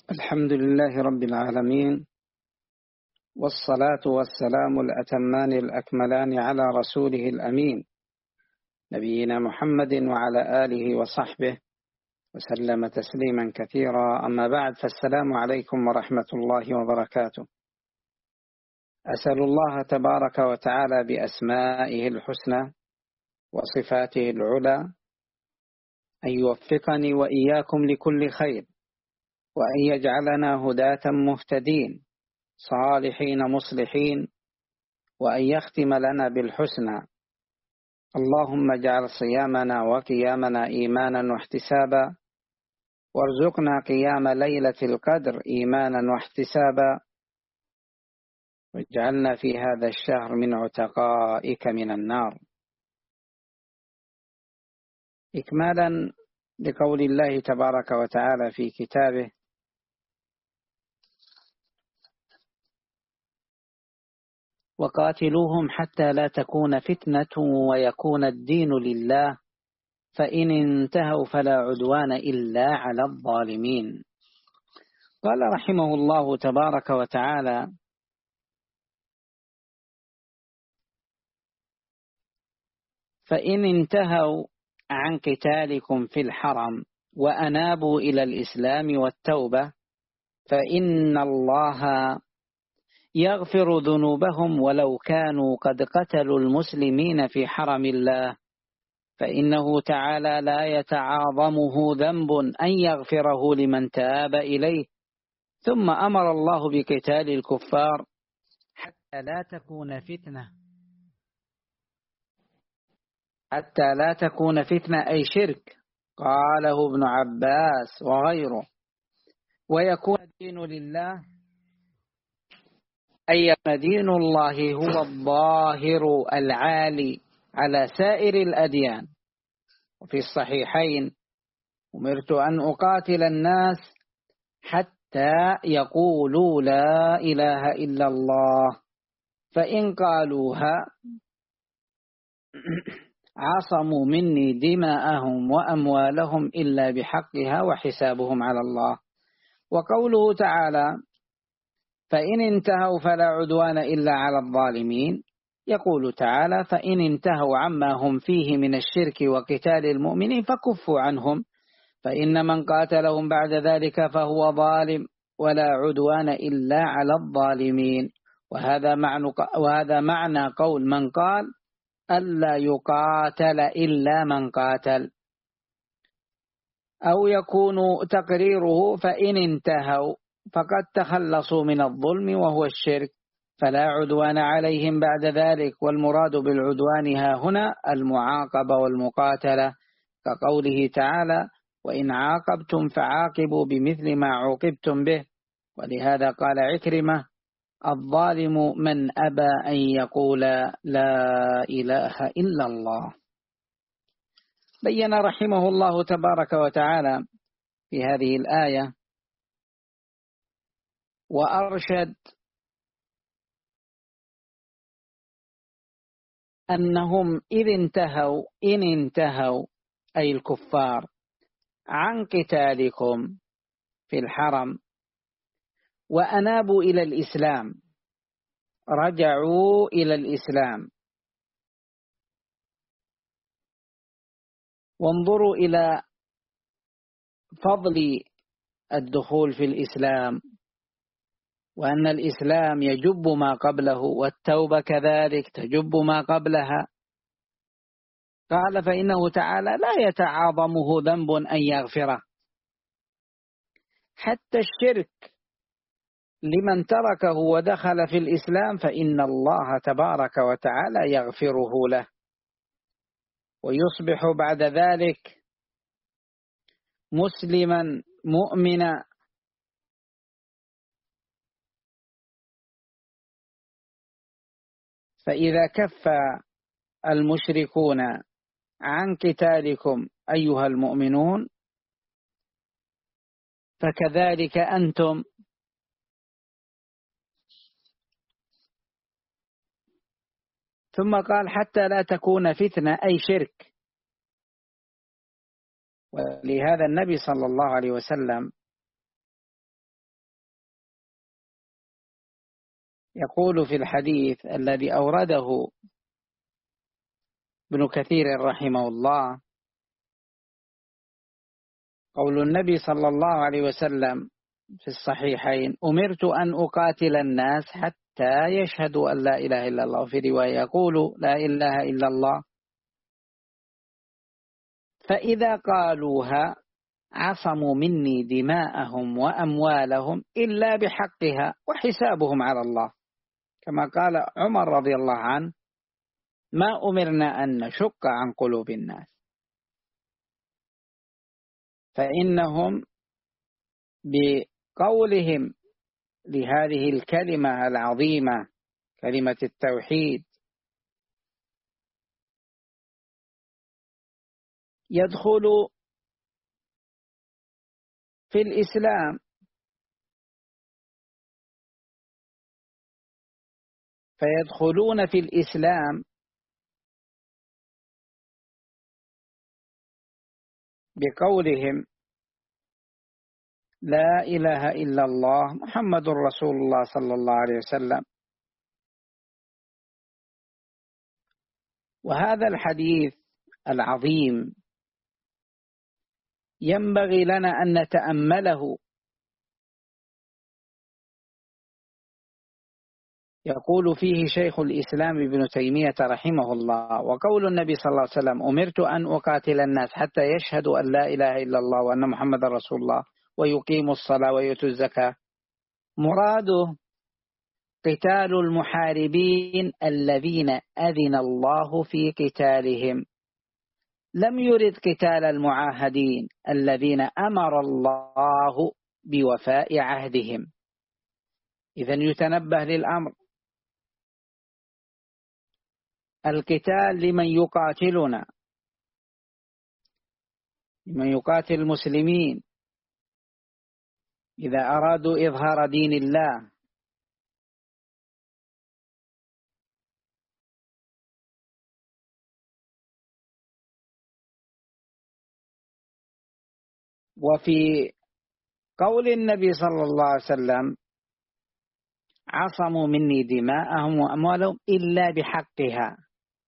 الحمد لله رب العالمين، والصلاة والسلام الأتمان الأكملان على رسوله الأمين نبينا محمد وعلى آله وصحبه وسلم تسليما كثيرا. أما بعد، فالسلام عليكم ورحمة الله وبركاته. أسأل الله تبارك وتعالى بأسمائه الحسنى وصفاته العلى أن يوفقني وإياكم لكل خير، وأن يجعلنا هداة مهتدين صالحين مصلحين، وأن يختم لنا بالحسنى. اللهم اجعل صيامنا وقيامنا إيمانا واحتسابا، وارزقنا قيام ليلة القدر إيمانا واحتسابا، واجعلنا في هذا الشهر من عتقائك من النار. إكمالا لقول الله تبارك وتعالى في كتابه: وقاتلوهم حتى لا تكون فتنة ويكون الدين لله، فإن انتهوا فلا عدوان إلا على الظالمين. قال رحمه الله تبارك وتعالى: فإن انتهوا عن قتالكم في الحرم وأنابوا إلى الإسلام والتوبة فإن الله يغفر ذنوبهم ولو كانوا قد قتلوا المسلمين في حرم الله، فإنه تعالى لا يتعاظمه ذنب أن يغفره لمن تاب إليه. ثم أمر الله بقتال الكفار حتى لا تكون فتنة أي شرك، قاله ابن عباس وغيره، ويكون الدين لله أي دين الله هو الظاهر العالي على سائر الأديان. وفي الصحيحين: أمرت أن أقاتل الناس حتى يقولوا لا إله إلا الله، فإن قالوها عصموا مني دماءهم وأموالهم إلا بحقها وحسابهم على الله. وقوله تعالى: فإن انتهوا فلا عدوان إلا على الظالمين، يقول تعالى: فإن انتهوا عما هم فيه من الشرك وقتال المؤمنين فكفوا عنهم، فإن من قاتلهم بعد ذلك فهو ظالم، ولا عدوان إلا على الظالمين. وهذا معنى قول من قال: ألا يقاتل إلا من قاتل. أو يكون تقريره: فإن انتهوا فقد تخلصوا من الظلم وهو الشرك، فلا عدوان عليهم بعد ذلك. والمراد بالعدوان ها هنا المعاقبة والمقاتلة، كقوله تعالى: وإن عاقبتم فعاقبوا بمثل ما عوقبتم به. ولهذا قال عكرمة: الظالم من أبى أن يقول لا إله إلا الله. بين رحمه الله تبارك وتعالى في هذه الآية وأرشد أنهم إن انتهوا أي الكفار عن قتالكم في الحرم وأنابوا إلى الإسلام، رجعوا إلى الإسلام. وانظروا إلى فضل الدخول في الإسلام، وأن الإسلام يجب ما قبله، والتوبة كذلك تجب ما قبلها. قال: فإنه تعالى لا يتعاظمه ذنب أن يغفره، حتى الشرك لمن تركه ودخل في الإسلام فإن الله تبارك وتعالى يغفره له، ويصبح بعد ذلك مسلما مؤمنا. فإذا كف المشركون عن قتالكم أيها المؤمنون فكذلك أنتم. ثم قال: حتى لا تكون فتنة أي شرك. ولهذا النبي صلى الله عليه وسلم يقول في الحديث الذي أورده ابن كثير رحمه الله قول النبي صلى الله عليه وسلم في الصحيحين: أمرت أن أقاتل الناس حتى يشهدوا أن لا إله إلا الله، وفي رواية يقول: لا إله إلا الله، فإذا قالوها عصموا مني دماءهم وأموالهم إلا بحقها وحسابهم على الله. كما قال عمر رضي الله عنه: ما أمرنا أن نشق عن قلوب الناس. فإنهم بقولهم لهذه الكلمة العظيمة، كلمة التوحيد، يدخل في الإسلام، فيدخلون في الإسلام بقولهم: لا إله إلا الله محمد رسول الله صلى الله عليه وسلم. وهذا الحديث العظيم ينبغي لنا أن نتأمله. يقول فيه شيخ الإسلام ابن تيمية رحمه الله: وقول النبي صلى الله عليه وسلم: أمرت أن أقاتل الناس حتى يشهدوا أن لا إله إلا الله وأن محمد رسول الله ويقيموا الصلاة ويؤتوا الزكاة، مراده قتال المحاربين الذين أذن الله في قتالهم، لم يرد قتال المعاهدين الذين أمر الله بوفاء عهدهم. إذن يتنبه للأمر. القتال لمن يقاتلنا، لمن يقاتل المسلمين إذا أرادوا إظهار دين الله. وفي قول النبي صلى الله عليه وسلم: عصموا مني دماءهم وأموالهم إلا بحقها.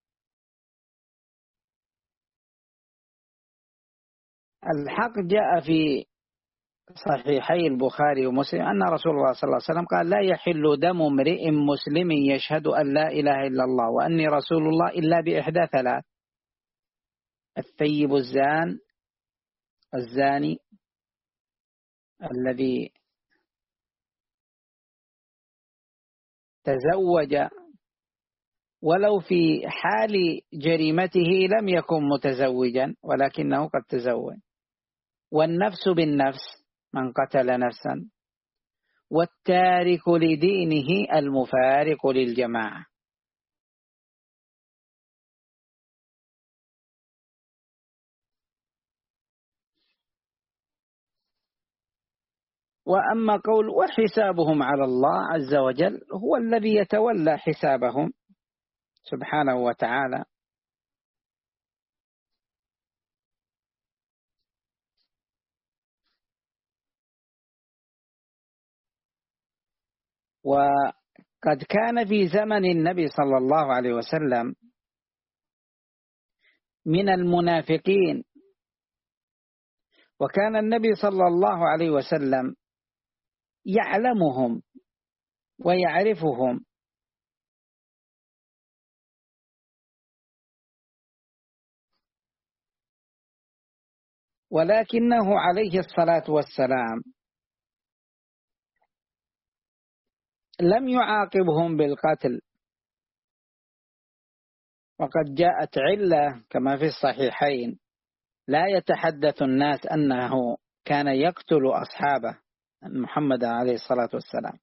الحق جاء في صحيحي البخاري ومسلم أن رسول الله صلى الله عليه وسلم قال: لا يحل دم امرئ مسلم يشهد أن لا إله إلا الله وأني رسول الله إلا بإحدى ثلاث: الثيب الزاني الذي تزوج ولو في حال جريمته لم يكن متزوجا ولكنه قد تزوج، والنفس بالنفس من قتل نفسا، والتارك لدينه المفارق للجماعة. وأما قول وحسابهم على الله عز وجل، هو الذي يتولى حسابهم سبحانه وتعالى. وقد كان في زمن النبي صلى الله عليه وسلم من المنافقين، وكان النبي صلى الله عليه وسلم يعلمهم ويعرفهم، ولكنه عليه الصلاة والسلام لم يعاقبهم بالقتل. وقد جاءت علة كما في الصحيحين: لا يتحدث الناس أنه كان يقتل أصحابه محمد عليه الصلاة والسلام.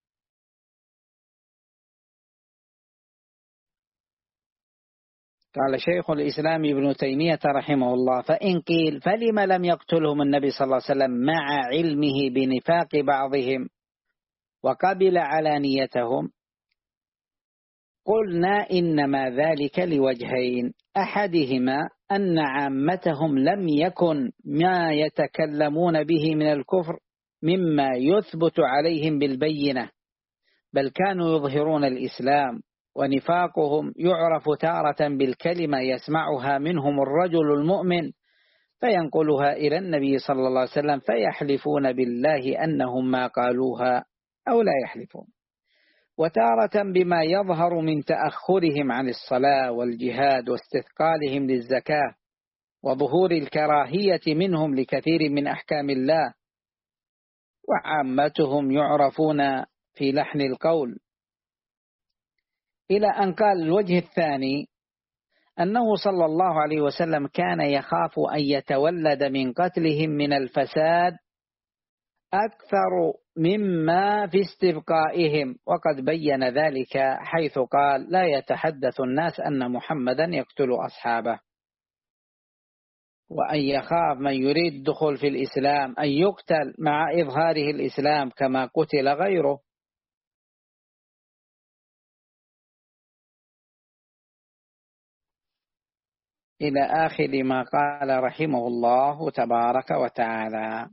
قال شيخ الإسلام ابن تيمية رحمه الله: فإن قيل فلم لم يقتلهم النبي صلى الله عليه وسلم مع علمه بنفاق بعضهم وقبل علانيتهم، قلنا إنما ذلك لوجهين: أحدهما أن عامتهم لم يكن ما يتكلمون به من الكفر مما يثبت عليهم بالبينة، بل كانوا يظهرون الإسلام، ونفاقهم يعرف تارة بالكلمة يسمعها منهم الرجل المؤمن فينقلها إلى النبي صلى الله عليه وسلم فيحلفون بالله أنهم ما قالوها أو لا يحلفون، وتارة بما يظهر من تأخرهم عن الصلاة والجهاد واستثقالهم للزكاة وظهور الكراهية منهم لكثير من أحكام الله، وعامتهم يعرفون في لحن القول. إلى أن قال الوجه الثاني أنه صلى الله عليه وسلم كان يخاف أن يتولد من قتلهم من الفساد أكثر مما في استبقائهم، وقد بين ذلك حيث قال لا يتحدث الناس أن محمدا يقتل أصحابه، وأن يخاف من يريد الدخول في الإسلام أن يقتل مع إظهاره الإسلام كما قتل غيره. إلى آخر ما قال رحمه الله تبارك وتعالى.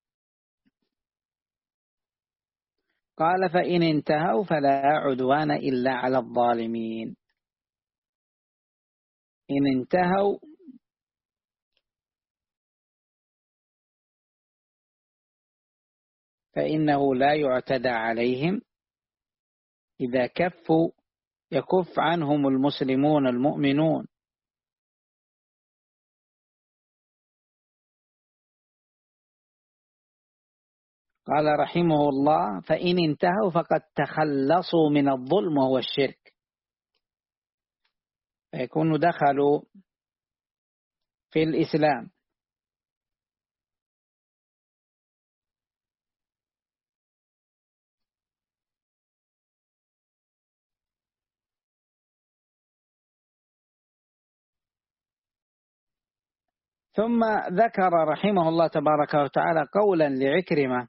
قال فإن انتهوا فلا عدوان إلا على الظالمين. إن انتهوا فإنه لا يعتدى عليهم، إذا كفوا يكف عنهم المسلمون المؤمنون. قال رحمه الله فإن انتهوا فقد تخلصوا من الظلم وهو الشرك، فيكونوا دخلوا في الإسلام. ثم ذكر رحمه الله تبارك وتعالى قولا لعكرمة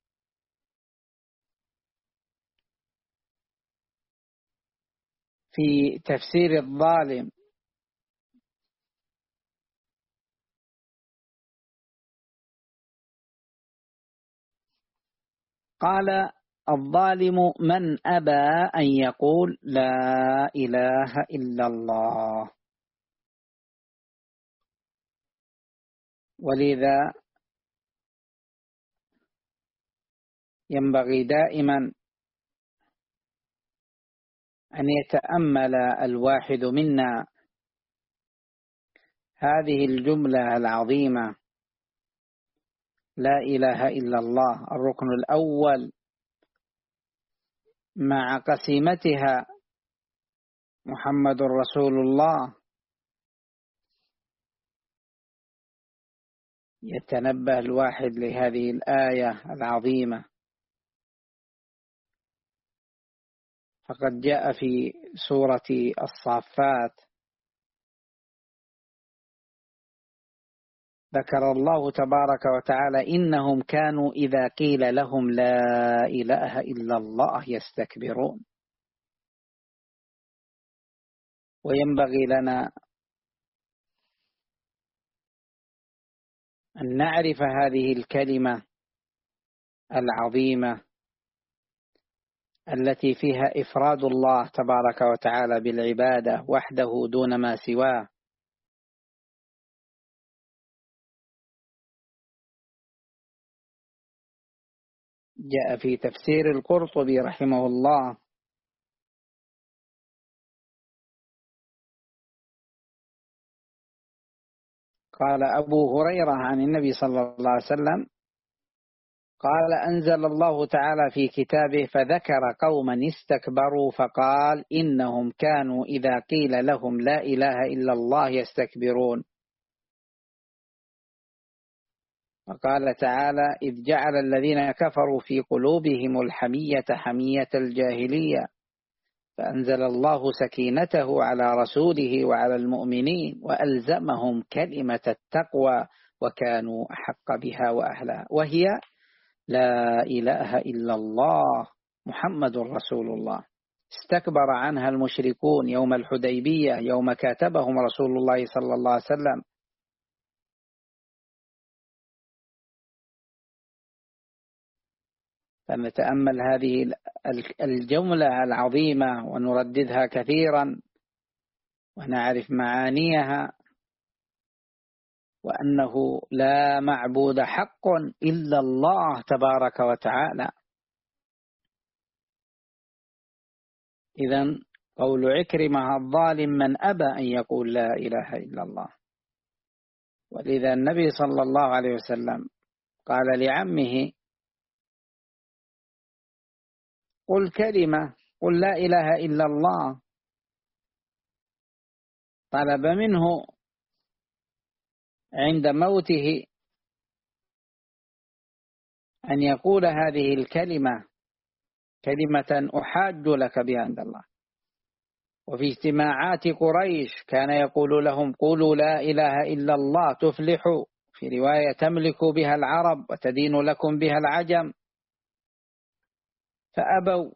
في تفسير الظالم، قال الظالم من أبى أن يقول لا إله إلا الله. ولذا ينبغي دائما أن يتأمل الواحد منا هذه الجملة العظيمة لا إله إلا الله، الركن الأول مع قسيمتها محمد رسول الله. يتنبه الواحد لهذه الآية العظيمة، فقد جاء في سورة الصافات ذكر الله تبارك وتعالى إنهم كانوا إذا قيل لهم لا إله إلا الله يستكبرون. وينبغي لنا أن نعرف هذه الكلمة العظيمة التي فيها إفراد الله تبارك وتعالى بالعبادة وحده دون ما سواه. جاء في تفسير القرطبي رحمه الله قال أبو هريرة عن النبي صلى الله عليه وسلم قال أنزل الله تعالى في كتابه فذكر قوما استكبروا فقال إنهم كانوا إذا قيل لهم لا إله إلا الله يستكبرون. وقال تعالى إذ جعل الذين كفروا في قلوبهم الحمية حمية الجاهلية فأنزل الله سكينته على رسوله وعلى المؤمنين وألزمهم كلمة التقوى وكانوا أحق بها وأهلها، وهي لا إله إلا الله محمد رسول الله. استكبر عنها المشركون يوم الحديبية يوم كاتبهم رسول الله صلى الله عليه وسلم، فنتأمل هذه الجملة العظيمة ونرددها كثيرا ونعرف معانيها، وأنه لا معبود حق إلا الله تبارك وتعالى. إذن قول عكرمة الظالم من أبى أن يقول لا إله إلا الله. ولذا النبي صلى الله عليه وسلم قال لعمه قل كلمة، قل لا إله إلا الله. طلب منه عند موته أن يقول هذه الكلمة، كلمة أحاج لك بها عند الله. وفي اجتماعات قريش كان يقول لهم قولوا لا إله إلا الله تفلحوا، في رواية تملك بها العرب وتدين لكم بها العجم، فأبوا.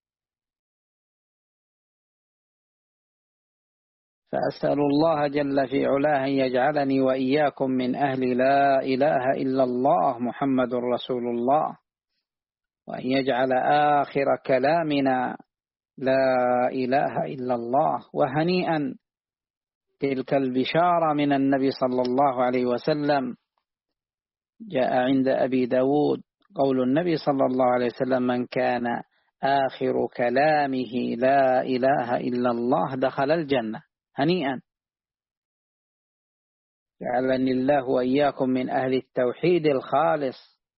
فأسأل الله جل في علاه أن يجعلني وإياكم من أهل لا إله إلا الله محمد رسول الله، وأن يجعل آخر كلامنا لا إله إلا الله. وهنيئا تلك البشارة من النبي صلى الله عليه وسلم. جاء عند أبي داود قول النبي صلى الله عليه وسلم من كان آخر كلامه لا إله إلا الله دخل الجنة. هنيئا، جعلني الله وإياكم من أهل التوحيد الخالص.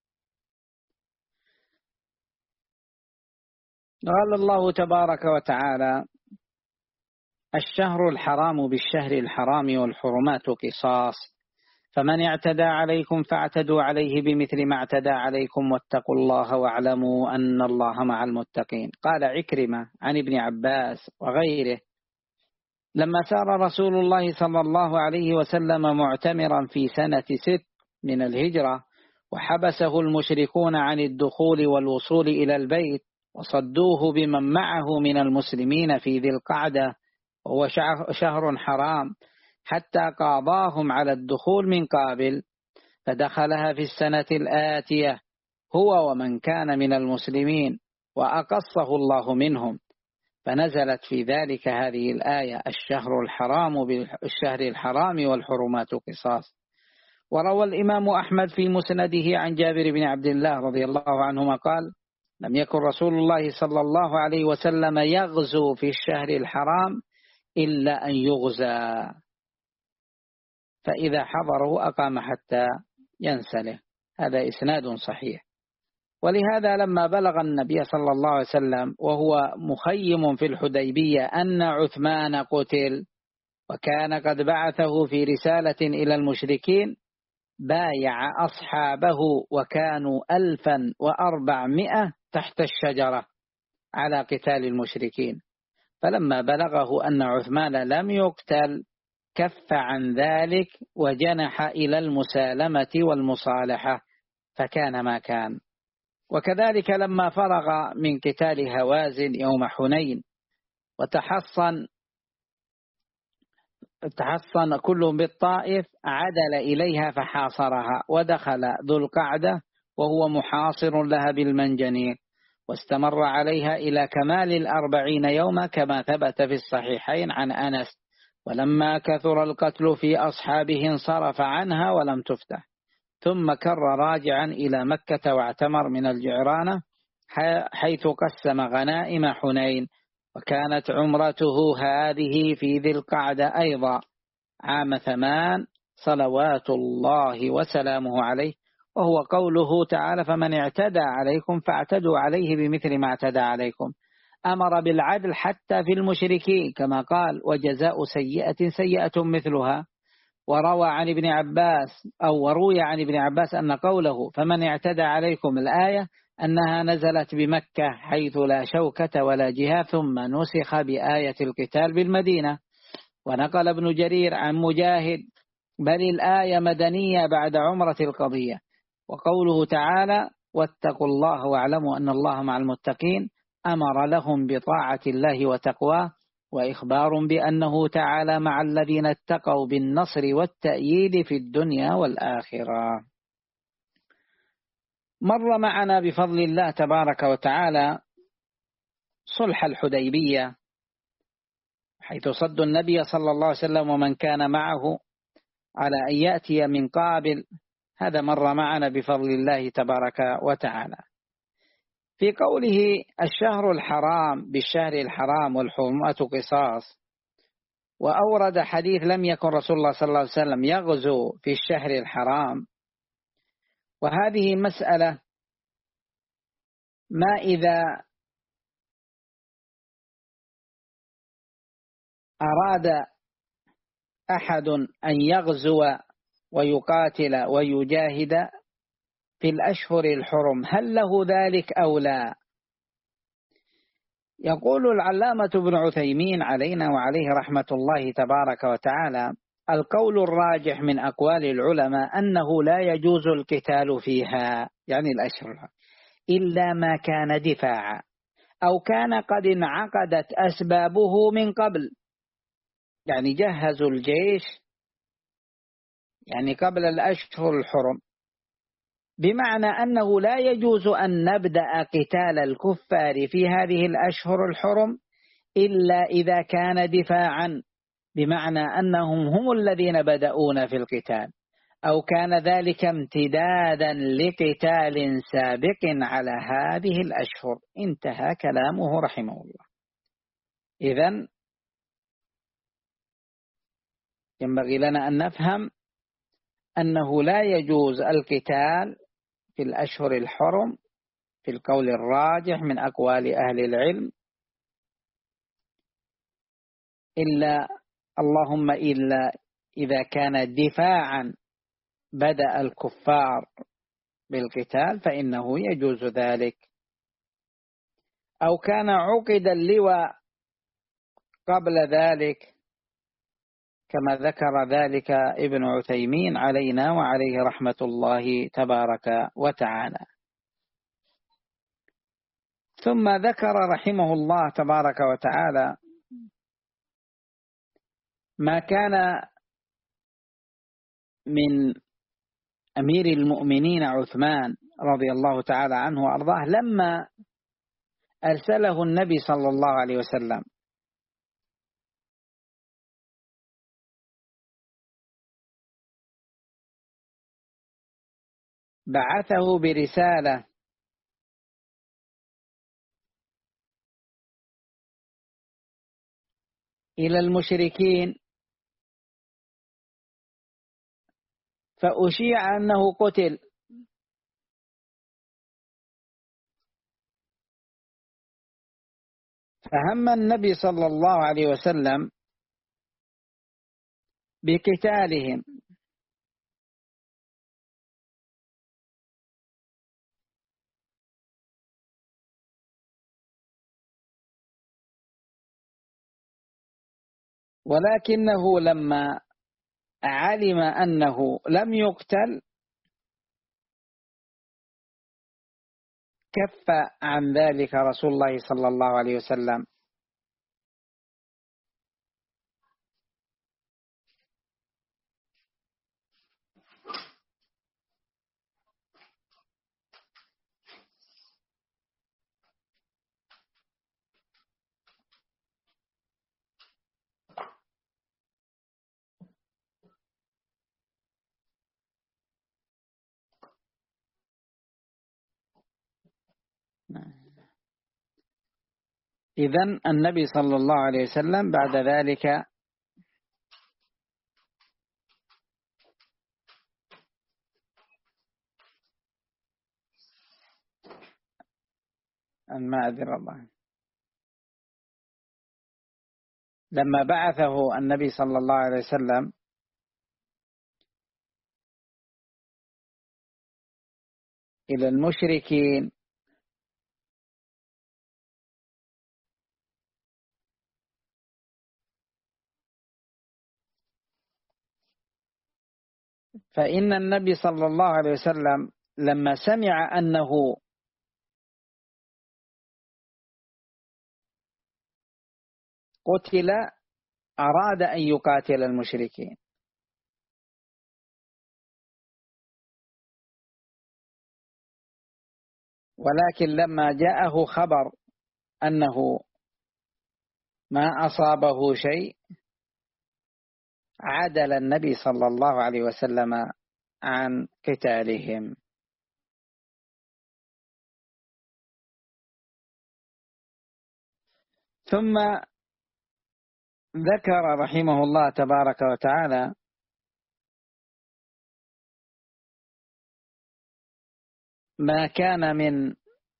قال الله تبارك وتعالى الشهر الحرام بالشهر الحرام والحرمات قصاص، فمن اعتدى عليكم فاعتدوا عليه بمثل ما اعتدى عليكم واتقوا الله واعلموا أن الله مع المتقين. قال عكرمة عن ابن عباس وغيره لما سار رسول الله صلى الله عليه وسلم معتمرا في سنة 6 من الهجرة، وحبسه المشركون عن الدخول والوصول إلى البيت، وصدوه بمن معه من المسلمين في ذي القعدة وهو شهر حرام، حتى قاضاهم على الدخول من قابل، فدخلها في السنة الآتية هو ومن كان من المسلمين، وأقصه الله منهم، فنزلت في ذلك هذه الآية الشهر الحرام بالشهر الحرام والحرمات قصاص. وروى الإمام أحمد في مسنده عن جابر بن عبد الله رضي الله عنهما قال لم يكن رسول الله صلى الله عليه وسلم يغزو في الشهر الحرام إلا أن يغزى، فإذا حضره أقام حتى ينسله. هذا إسناد صحيح. ولهذا لما بلغ النبي صلى الله عليه وسلم وهو مخيم في الحديبية أن عثمان قتل، وكان قد بعثه في رسالة إلى المشركين، بايع أصحابه وكانوا 1400 تحت الشجرة على قتال المشركين. فلما بلغه أن عثمان لم يقتل كف عن ذلك وجنح إلى المسالمة والمصالحة، فكان ما كان. وكذلك لما فرغ من قتال هوازن يوم حنين وتحصن كل بالطائف، عدل إليها فحاصرها، ودخل ذو القعدة وهو محاصر لها بالمنجنيق، واستمر عليها إلى كمال 40 يوما كما ثبت في الصحيحين عن أنس. ولما كثر القتل في أصحابه انصرف عنها ولم تفتح، ثم كر راجعا إلى مكة واعتمر من الجعرانة حيث قسم غنائم حنين. وكانت عمرته هذه في ذي القعدة أيضا عام 8 صلوات الله وسلامه عليه، وهو قوله تعالى فمن اعتدى عليكم فاعتدوا عليه بمثل ما اعتدى عليكم. أمر بالعدل حتى في المشركين كما قال وجزاء سيئة سيئة مثلها. وروى عن ابن عباس وروي عن ابن عباس أن قوله فمن اعتدى عليكم الآية أنها نزلت بمكة حيث لا شوكة ولا جهة، ثم نسخ بآية القتال بالمدينة. ونقل ابن جرير عن مجاهد بل الآية مدنية بعد عمرة القضية. وقوله تعالى واتقوا الله واعلموا أن الله مع المتقين أمر لهم بطاعة الله وتقواه، وإخبار بأنه تعالى مع الذين اتقوا بالنصر والتأييد في الدنيا والآخرة. مر معنا بفضل الله تبارك وتعالى صلح الحديبية، حيث صد النبي صلى الله عليه وسلم ومن كان معه على أن يأتي من قابل. هذا مر معنا بفضل الله تبارك وتعالى. في قوله الشهر الحرام بالشهر الحرام والحرمات قصاص، وأورد حديث لم يكن رسول الله صلى الله عليه وسلم يغزو في الشهر الحرام. وهذه مسألة، ما إذا أراد أحد أن يغزو ويقاتل ويجاهد في الأشهر الحرم، هل له ذلك أو لا؟ يقول العلامة ابن عثيمين علينا وعليه رحمة الله تبارك وتعالى: القول الراجح من أقوال العلماء أنه لا يجوز القتال فيها، يعني الأشهر، إلا ما كان دفاعا أو كان قد انعقدت أسبابه من قبل، يعني جهزوا الجيش يعني قبل الأشهر الحرم، بمعنى أنه لا يجوز أن نبدأ قتال الكفار في هذه الأشهر الحرم إلا إذا كان دفاعا، بمعنى أنهم هم الذين بدأون في القتال، أو كان ذلك امتدادا لقتال سابق على هذه الأشهر. انتهى كلامه رحمه الله. إذن ينبغي لنا أن نفهم أنه لا يجوز القتال في الأشهر الحرم في القول الراجح من أقوال أهل العلم، اللهم إلا إذا كان دفاعا بدأ الكفار بالقتال فإنه يجوز ذلك، أو كان عقد اللواء قبل ذلك، كما ذكر ذلك ابن عثيمين علينا وعليه رحمة الله تبارك وتعالى. ثم ذكر رحمه الله تبارك وتعالى ما كان من أمير المؤمنين عثمان رضي الله تعالى عنه وأرضاه لما أرسله النبي صلى الله عليه وسلم بعثه برسالة إلى المشركين، فأشيع أنه قتل، فهم النبي صلى الله عليه وسلم بقتالهم، ولكنه لما علم أنه لم يقتل كف عن ذلك رسول الله صلى الله عليه وسلم. إذن النبي صلى الله عليه وسلم بعد ذلك المعذر الله، لما بعثه النبي صلى الله عليه وسلم إلى المشركين فإن النبي صلى الله عليه وسلم لما سمع أنه قتل أراد أن يقاتل المشركين، ولكن لما جاءه خبر أنه ما أصابه شيء عدل النبي صلى الله عليه وسلم عن قتالهم. ثم ذكر رحمه الله تبارك وتعالى ما كان من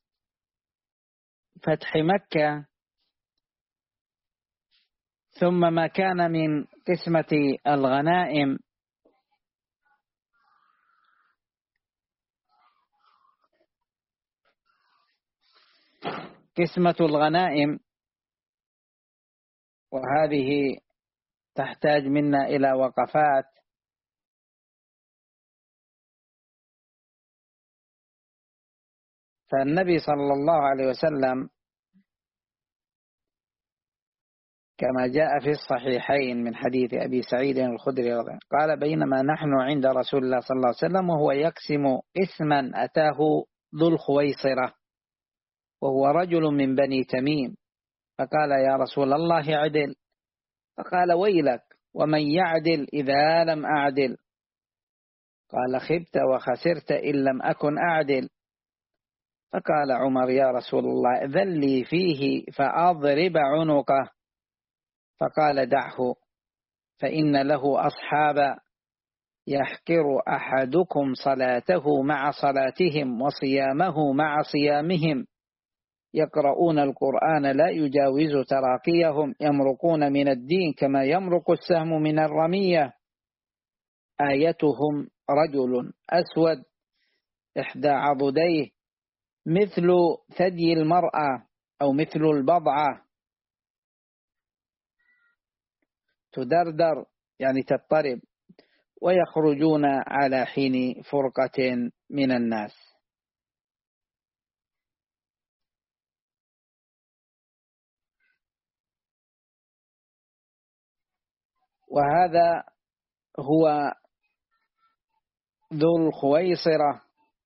فتح مكة، ثم ما كان من قسمة الغنائم. قسمة الغنائم، وهذه تحتاج منا إلى وقفات. فالنبي صلى الله عليه وسلم كما جاء في الصحيحين من حديث أبي سعيد الخدري قال: بينما نحن عند رسول الله صلى الله عليه وسلم وهو يقسم إثما أتاه ذو الخويصرة وهو رجل من بني تميم، فقال: يا رسول الله عدل. فقال: ويلك، ومن يعدل إذا لم أعدل؟ قال: خبت وخسرت إن لم أكن أعدل. فقال عمر: يا رسول الله ائذن لي فيه فأضرب عنقه. فقال: دعه، فإن له أصحابا يحقر أحدكم صلاته مع صلاتهم وصيامه مع صيامهم، يقرؤون القرآن لا يجاوز تراقيهم، يمرقون من الدين كما يمرق السهم من الرمية. آيتهم رجل أسود إحدى عضديه مثل ثدي المرأة أو مثل البضعة، تدردر يعني تضطرب، ويخرجون على حين فرقة من الناس. وهذا هو ذو الخويصرة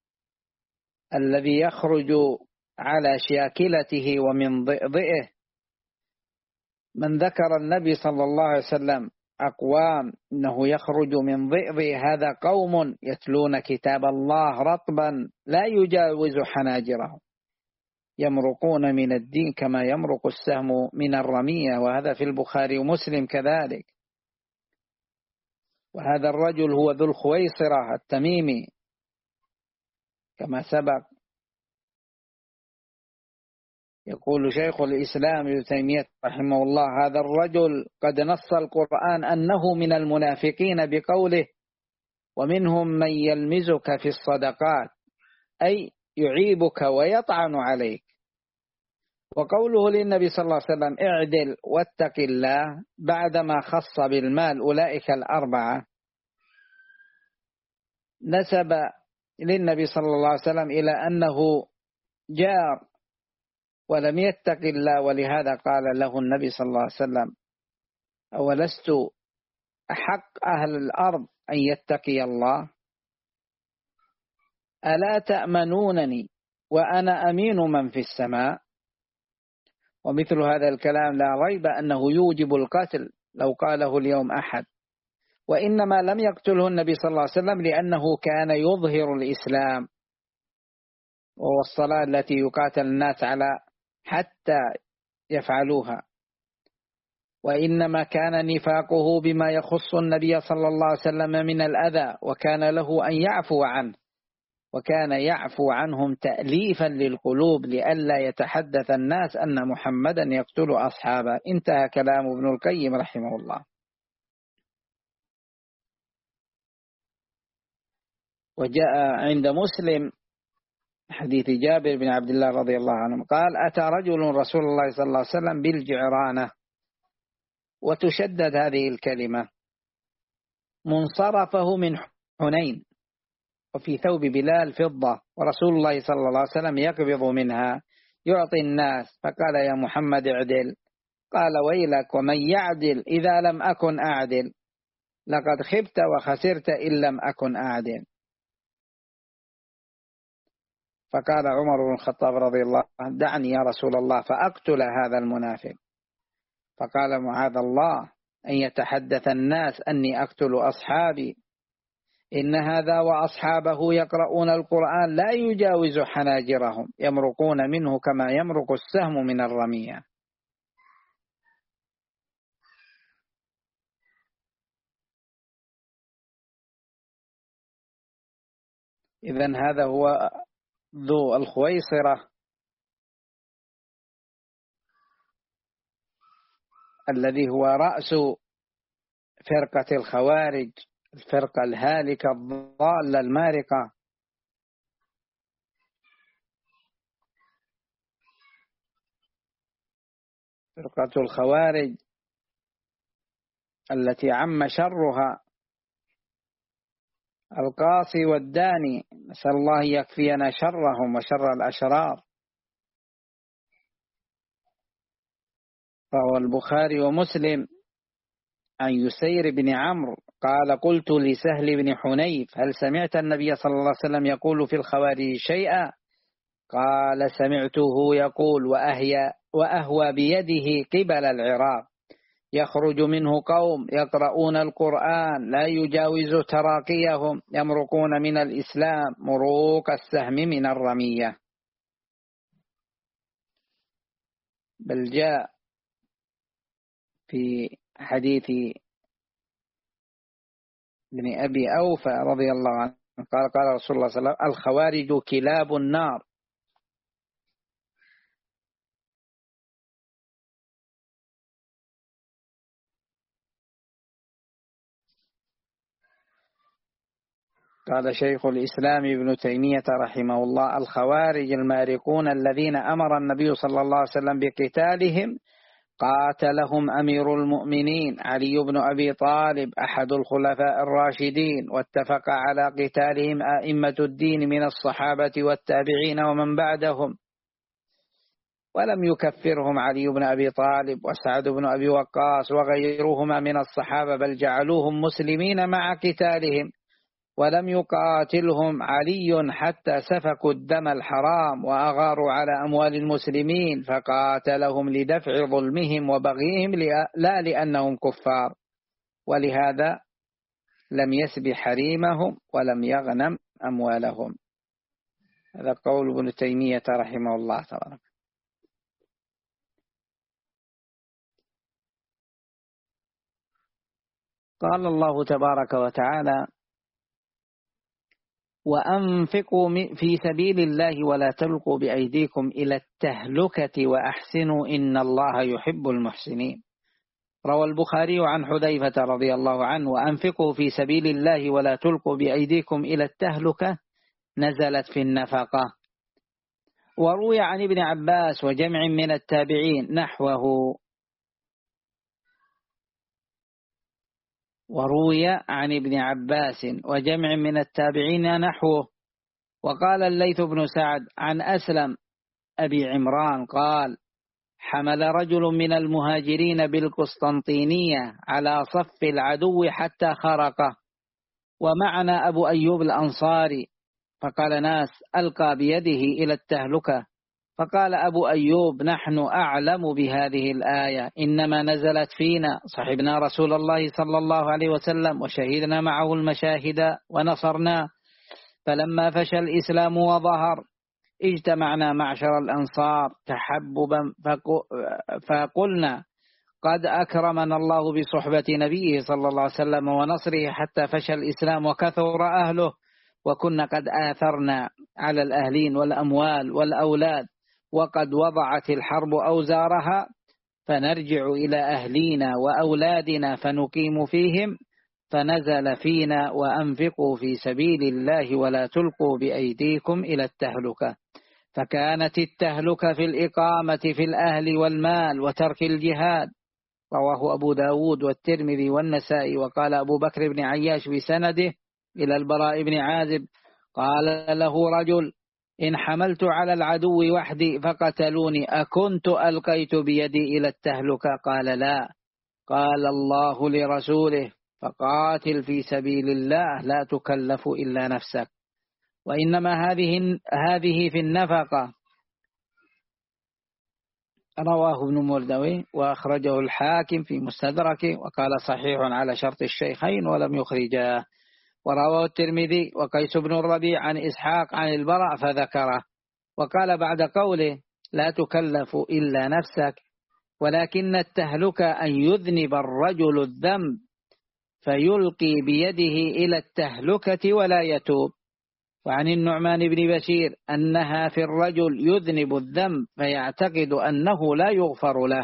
الذي يخرج على شاكلته ومن ضئضئه. من ذكر النبي صلى الله عليه وسلم أقوام إنه يخرج من ضئضئ، هذا قوم يتلون كتاب الله رطبا لا يجاوز حناجرهم، يمرقون من الدين كما يمرق السهم من الرمية، وهذا في البخاري ومسلم كذلك. وهذا الرجل هو ذو الخويصرة التميمي كما سبق. يقول شيخ الإسلام ابن تيمية رحمه الله: هذا الرجل قد نص القرآن أنه من المنافقين بقوله: ومنهم من يلمزك في الصدقات، أي يعيبك ويطعن عليك. وقوله للنبي صلى الله عليه وسلم: اعدل واتق الله، بعدما خص بالمال أولئك الأربعة، نسب للنبي صلى الله عليه وسلم إلى أنه جار ولم يتق الله، ولهذا قال له النبي صلى الله عليه وسلم: أولست أحق أهل الأرض أن يتقي الله؟ ألا تأمنونني وأنا أمين من في السماء؟ ومثل هذا الكلام لا ريب أنه يوجب القتل لو قاله اليوم أحد، وإنما لم يقتله النبي صلى الله عليه وسلم لأنه كان يظهر الإسلام، وهو الصلاة التي يقاتل الناس على حتى يفعلوها، وإنما كان نفاقه بما يخص النبي صلى الله عليه وسلم من الأذى، وكان له أن يعفو عنه، وكان يعفو عنهم تأليفا للقلوب لئلا يتحدث الناس أن محمدا يقتل أصحابه. انتهى كلام ابن القيم رحمه الله. وجاء عند مسلم حديث جابر بن عبد الله رضي الله عنه قال: أتى رجل رسول الله صلى الله عليه وسلم بالجعرانة، وتشدد هذه الكلمة، منصرفه من حنين، وفي ثوب بلال فضة، ورسول الله صلى الله عليه وسلم يقبض منها يعطي الناس، فقال: يا محمد اعدل. قال: ويلك، ومن يعدل إذا لم أكن أعدل؟ لقد خبت وخسرت إن لم أكن أعدل. فقال عمر بن الخطاب رضي الله عنه: دعني يا رسول الله فأقتل هذا المنافق. فقال: معاذ الله أن يتحدث الناس أني أقتل أصحابي، إن هذا وأصحابه يقرؤون القرآن لا يجاوز حناجرهم، يمرقون منه كما يمرق السهم من الرمية. إذن هذا هو ذو الخويصرة الذي هو رأس فرقة الخوارج، الفرقة الهالكة الضالة المارقة. فرقة الخوارج التي عم شرها القاصي والداني، نسأل الله يكفينا شرهم وشر الأشرار. روى البخاري ومسلم عن يسير بن عمرو قال: قلت لسهل بن حنيف: هل سمعت النبي صلى الله عليه وسلم يقول في الخوارج شيئا؟ قال: سمعته يقول وأهوى بيده قبل العراق، يخرج منه قوم يقرؤون القرآن لا يجاوز تراقيهم، يمرقون من الإسلام مروق السهم من الرمية. بل جاء في حديث ابن أبي أوفى رضي الله عنه قال رسول الله صلى الله عليه وسلم: الخوارج كلاب النار. قال شيخ الإسلام ابن تيمية رحمه الله: الخوارج المارقون الذين أمر النبي صلى الله عليه وسلم بقتالهم قاتلهم أمير المؤمنين علي بن أبي طالب أحد الخلفاء الراشدين، واتفق على قتالهم أئمة الدين من الصحابة والتابعين ومن بعدهم، ولم يكفرهم علي بن أبي طالب وسعد بن أبي وقاص وغيرهما من الصحابة، بل جعلوهم مسلمين مع قتالهم، ولم يقاتلهم علي حتى سفكوا الدم الحرام وأغاروا على أموال المسلمين، فقاتلهم لدفع ظلمهم وبغيهم لا لأنهم كفار، ولهذا لم يسب حريمهم ولم يغنم أموالهم. هذا قول ابن تيمية رحمه الله تبارك. قال الله تبارك وتعالى: وأنفقوا في سبيل الله ولا تلقوا بأيديكم إلى التهلكة وأحسنوا إن الله يحب المحسنين. روى البخاري عن حذيفة رضي الله عنه: وأنفقوا في سبيل الله ولا تلقوا بأيديكم إلى التهلكة نزلت في النفقة. وروي عن ابن عباس وجمع من التابعين نحوه. وروي عن ابن عباس وجمع من التابعين نحوه. وقال الليث بن سعد عن أسلم أبي عمران قال: حمل رجل من المهاجرين بالقسطنطينية على صف العدو حتى خرقه، ومعنا أبو أيوب الأنصاري، فقال ناس: ألقى بيده إلى التهلكة. فقال أبو أيوب: نحن أعلم بهذه الآية، إنما نزلت فينا، صحبنا رسول الله صلى الله عليه وسلم وشهدنا معه المشاهد ونصرنا، فلما فشى الإسلام وظهر اجتمعنا معشر الأنصار تحببا فقلنا: قد أكرمنا الله بصحبة نبيه صلى الله عليه وسلم ونصره حتى فشى الإسلام وكثر أهله، وكنا قد آثرنا على الأهلين والأموال والأولاد، وقد وضعت الحرب أوزارها، فنرجع إلى أهلينا وأولادنا فنقيم فيهم. فنزل فينا: وأنفقوا في سبيل الله ولا تلقوا بأيديكم إلى التهلكة. فكانت التهلكة في الإقامة في الأهل والمال وترك الجهاد. رواه أبو داود والترمذي والنسائي. وقال أبو بكر بن عياش بسنده إلى البراء بن عازب قال له رجل: إن حملت على العدو وحدي فقتلوني أكنت ألقيت بيدي إلى التهلكة؟ قال: لا. قال الله لرسوله: فقاتل في سبيل الله لا تكلف إلا نفسك. وإنما هذه في النفقة. رواه ابن مردوي وأخرجه الحاكم في مستدركه وقال صحيح على شرط الشيخين ولم يخرجاه. ورواه الترمذي وقيس بن الربيع عن إسحاق عن البراء فذكره، وقال بعد قوله لا تكلف إلا نفسك، ولكن التهلك أن يذنب الرجل الذنب فيلقي بيده إلى التهلكة ولا يتوب. وعن النعمان بن بشير أنها في الرجل يذنب الذنب فيعتقد أنه لا يغفر له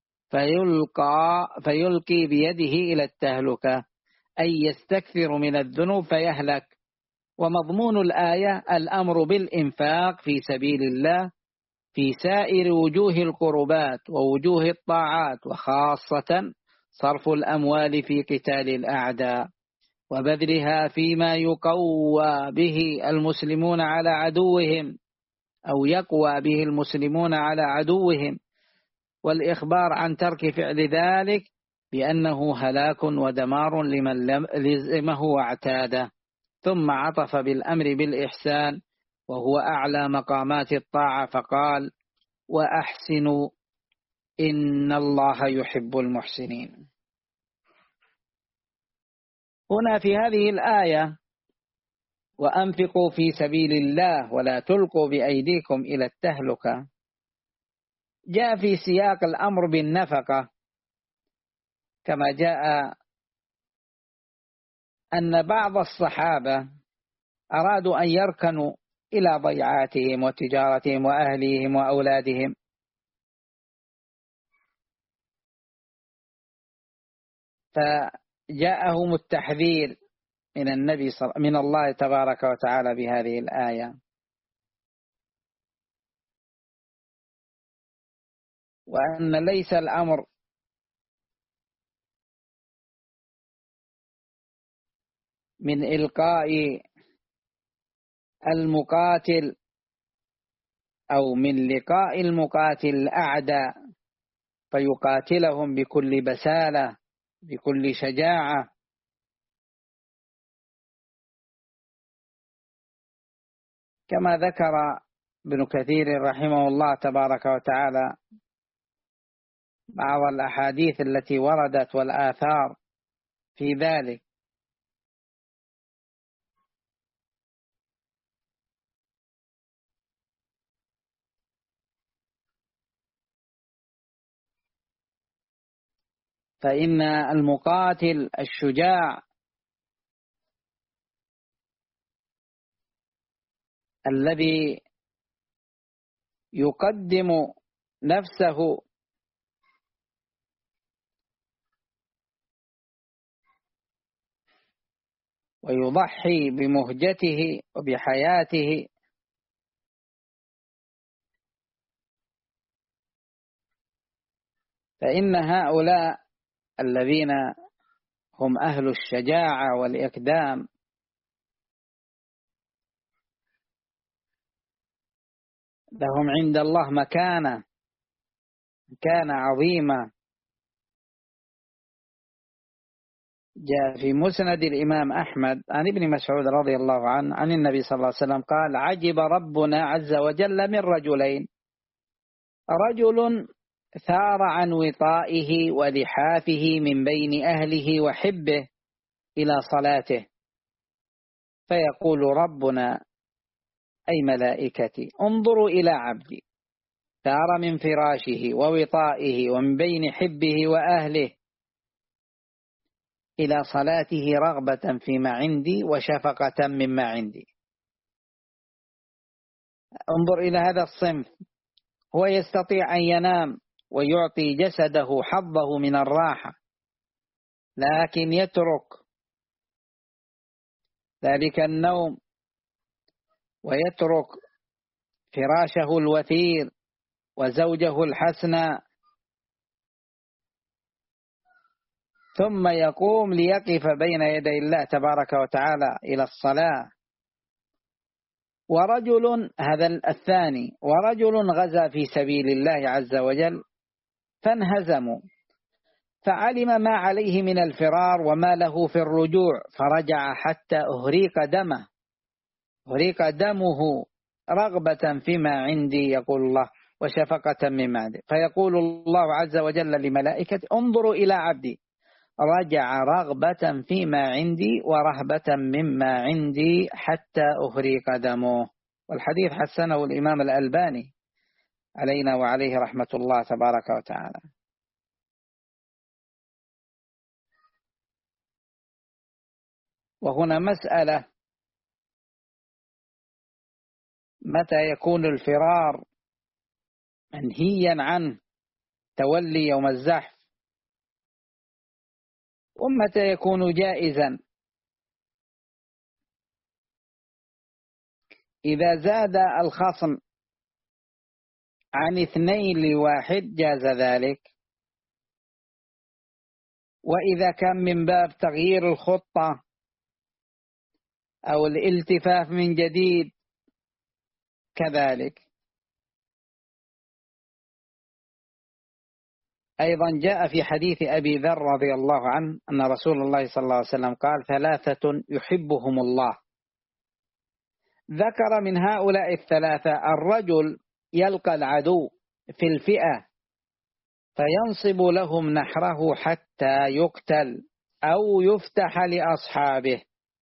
فيلقي بيده إلى التهلكة، أي يستكثر من الذنوب فيهلك. ومضمون الآية الأمر بالإنفاق في سبيل الله في سائر وجوه القربات ووجوه الطاعات، وخاصة صرف الأموال في قتال الأعداء وبذلها فيما يقوى به المسلمون على عدوهم أو يقوى به المسلمون على عدوهم، والإخبار عن ترك فعل ذلك بأنه هلاك ودمار لمن لزمه واعتاده. ثم عطف بالأمر بالإحسان وهو أعلى مقامات الطاعة فقال وأحسنوا إن الله يحب المحسنين. هنا في هذه الآية وأنفقوا في سبيل الله ولا تلقوا بأيديكم إلى التهلكة جاء في سياق الأمر بالنفقة، كما جاء أن بعض الصحابة أرادوا أن يركنوا إلى ضيعاتهم وتجارتهم وأهليهم وأولادهم، فجاءهم التحذير من الله تبارك وتعالى بهذه الآية. وأن ليس الأمر من إلقاء المقاتل أو من لقاء المقاتل الأعداء فيقاتلهم بكل بسالة بكل شجاعة، كما ذكر ابن كثير رحمه الله تبارك وتعالى بعض الأحاديث التي وردت والآثار في ذلك. فإن المقاتل الشجاع الذي يقدم نفسه ويضحي بمهجته وبحياته فإن هؤلاء الذين هم أهل الشجاعة والإقدام لهم عند الله مكانة عظيمة. جاء في مسند الإمام أحمد عن ابن مسعود رضي الله عنه عن النبي صلى الله عليه وسلم قال عجب ربنا عز وجل من رجلين، رجل ثار عن وطائه ولحافه من بين أهله وحبه إلى صلاته فيقول ربنا أي ملائكتي انظروا إلى عبدي ثار من فراشه ووطائه ومن بين حبه وأهله إلى صلاته رغبة فيما عندي وشفقة مما عندي. انظر إلى هذا الصنف، هو يستطيع أن ينام ويعطي جسده حظه من الراحة، لكن يترك ذلك النوم ويترك فراشه الوثير وزوجه الحسنى، ثم يقوم ليقف بين يدي الله تبارك وتعالى إلى الصلاة. ورجل هذا الثاني، ورجل غزا في سبيل الله عز وجل فانهزموا فعلم ما عليه من الفرار وما له في الرجوع فرجع حتى أهريق دمه أهريق دمه رغبة فيما عندي يقول الله وشفقة مما عندي. فيقول الله عز وجل لملائكته انظروا إلى عبدي رجع رغبة فيما عندي ورهبة مما عندي حتى أهريق دمه. والحديث حسنه الإمام الألباني علينا وعليه رحمة الله تبارك وتعالى. وهنا مسألة: متى يكون الفرار منهيا عنه تولي يوم الزحف، ومتى يكون جائزا؟ إذا زاد الخصم عن 2 ل1 جاز ذلك، وإذا كان من باب تغيير الخطة أو الالتفاف من جديد كذلك. أيضا جاء في حديث أبي ذر رضي الله عنه أن رسول الله صلى الله عليه وسلم قال: 3 يحبهم الله. ذكر من هؤلاء ال3: الرجل يلقى العدو في الفئة فينصب لهم نحره حتى يقتل أو يفتح لأصحابه.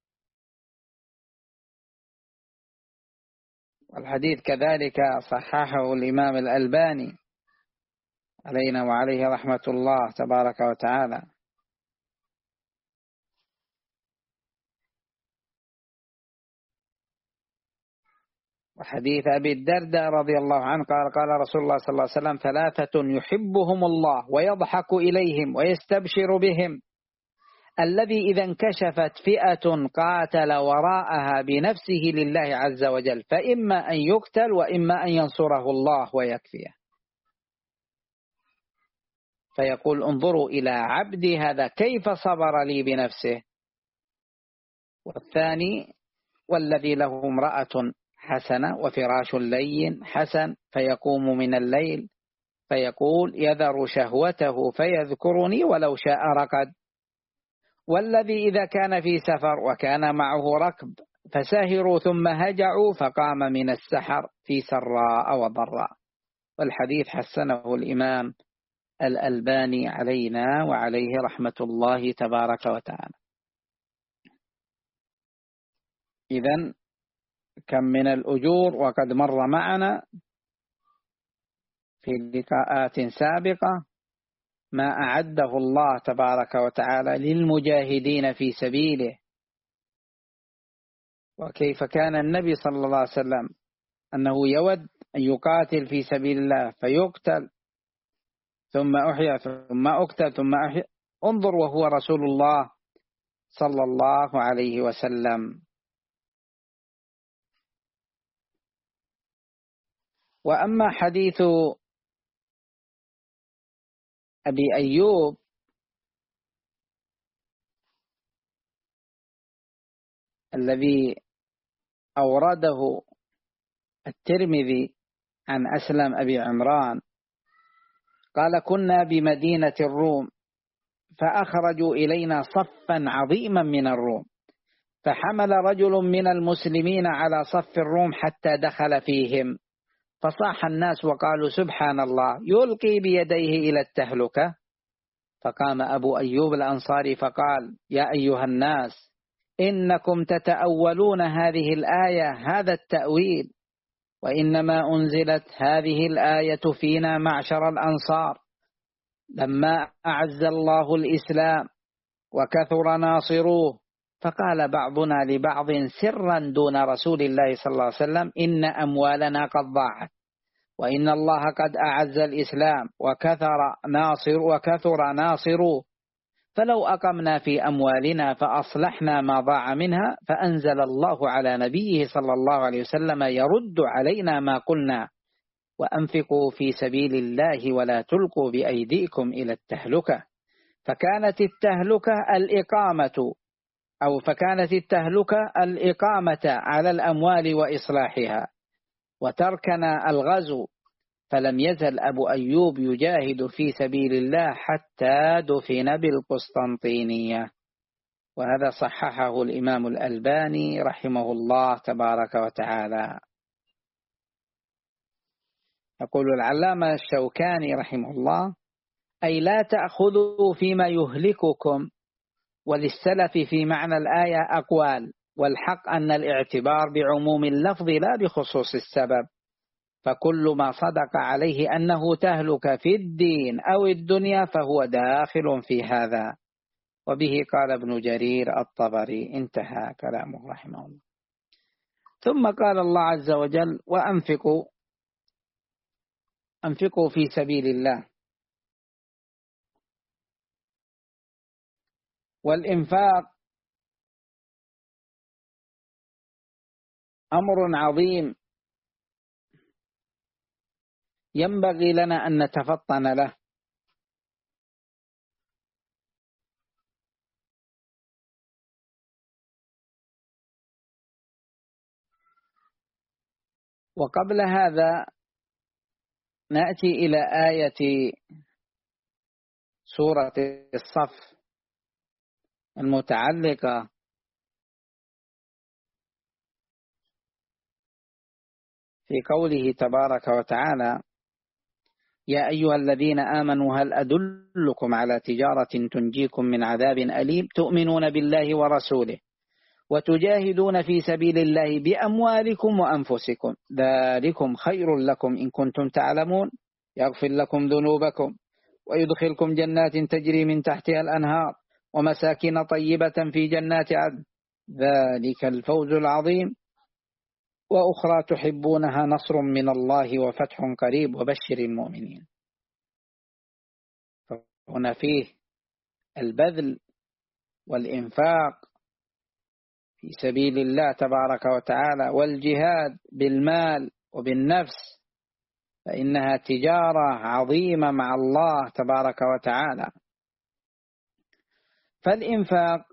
والحديث كذلك صححه الإمام الألباني علينا وعليه رحمة الله تبارك وتعالى. وحديث أبي الدرداء رضي الله عنه قال رسول الله صلى الله عليه وسلم: 3 يحبهم الله ويضحك إليهم ويستبشر بهم: الذي إذا انكشفت فئة قاتل وراءها بنفسه لله عز وجل، فإما أن يقتل وإما أن ينصره الله ويكفيه. فيقول: انظروا إلى عبدي هذا كيف صبر لي بنفسه. والثاني: والذي له امرأة حسنة وفراش لين حسن فيقوم من الليل فيقول: يذر شهوته فيذكرني ولو شاء رقد. والذي إذا كان في سفر وكان معه ركب فسهروا ثم هجعوا فقام من السحر في سراء وضراء. والحديث حسنه الإمام الألباني علينا وعليه رحمة الله تبارك وتعالى. إذن كم من الأجور وقد مر معنا في لقاءات سابقة ما أعده الله تبارك وتعالى للمجاهدين في سبيله، وكيف كان النبي صلى الله عليه وسلم أنه يود أن يقاتل في سبيل الله فيقتل ثم أحيا ثم أقتل ثم أحيا. انظر وهو رسول الله صلى الله عليه وسلم. وأما حديث أبي أيوب الذي أورده الترمذي عن أسلم أبي عمران قال: كنا بمدينة الروم فأخرجوا إلينا صفا عظيما من الروم، فحمل رجل من المسلمين على صف الروم حتى دخل فيهم، فصاح الناس وقالوا: سبحان الله، يلقي بيديه إلى التهلكة. فقام أبو أيوب الأنصاري فقال: يا أيها الناس، إنكم تتأولون هذه الآية هذا التأويل، وإنما أنزلت هذه الآية فينا معشر الأنصار لما أعز الله الإسلام وكثر ناصروه، فقال بعضنا لبعض سرا دون رسول الله صلى الله عليه وسلم: إن أموالنا قد ضاعت، وإن الله قد أعز الإسلام وكثر ناصروه، فلو أقمنا في أموالنا فأصلحنا ما ضاع منها. فأنزل الله على نبيه صلى الله عليه وسلم يرد علينا ما قلنا: وأنفقوا في سبيل الله ولا تلقوا بأيديكم إلى التهلكة. فكانت التهلكة الإقامة على الأموال وإصلاحها، وتركنا الغزو. فلم يزل أبو أيوب يجاهد في سبيل الله حتى دفن بالقسطنطينية. وهذا صححه الإمام الألباني رحمه الله تبارك وتعالى. يقول العلامة الشوكاني رحمه الله: أي لا تأخذوا فيما يهلككم. وللسلف في معنى الآية أقوال، والحق أن الاعتبار بعموم اللفظ لا بخصوص السبب، فكل ما صدق عليه أنه تهلك في الدين أو الدنيا فهو داخل في هذا. وبه قال ابن جرير الطبري. انتهى كلامه رحمه الله. ثم قال الله عز وجل: أنفقوا في سبيل الله. والإنفاق أمر عظيم ينبغي لنا أن نتفطن له. وقبل هذا نأتي إلى آية سورة الصف المتعلقة في قوله تبارك وتعالى: يا أيها الذين آمنوا هل أدلكم على تجارة تنجيكم من عذاب أليم تؤمنون بالله ورسوله وتجاهدون في سبيل الله بأموالكم وأنفسكم ذلكم خير لكم إن كنتم تعلمون يغفر لكم ذنوبكم ويدخلكم جنات تجري من تحتها الأنهار ومساكن طيبة في جنات عدن ذلك الفوز العظيم وأخرى تحبونها نصر من الله وفتح قريب وبشر المؤمنين. هنا فيه البذل والإنفاق في سبيل الله تبارك وتعالى والجهاد بالمال وبالنفس، فإنها تجارة عظيمة مع الله تبارك وتعالى. فالإنفاق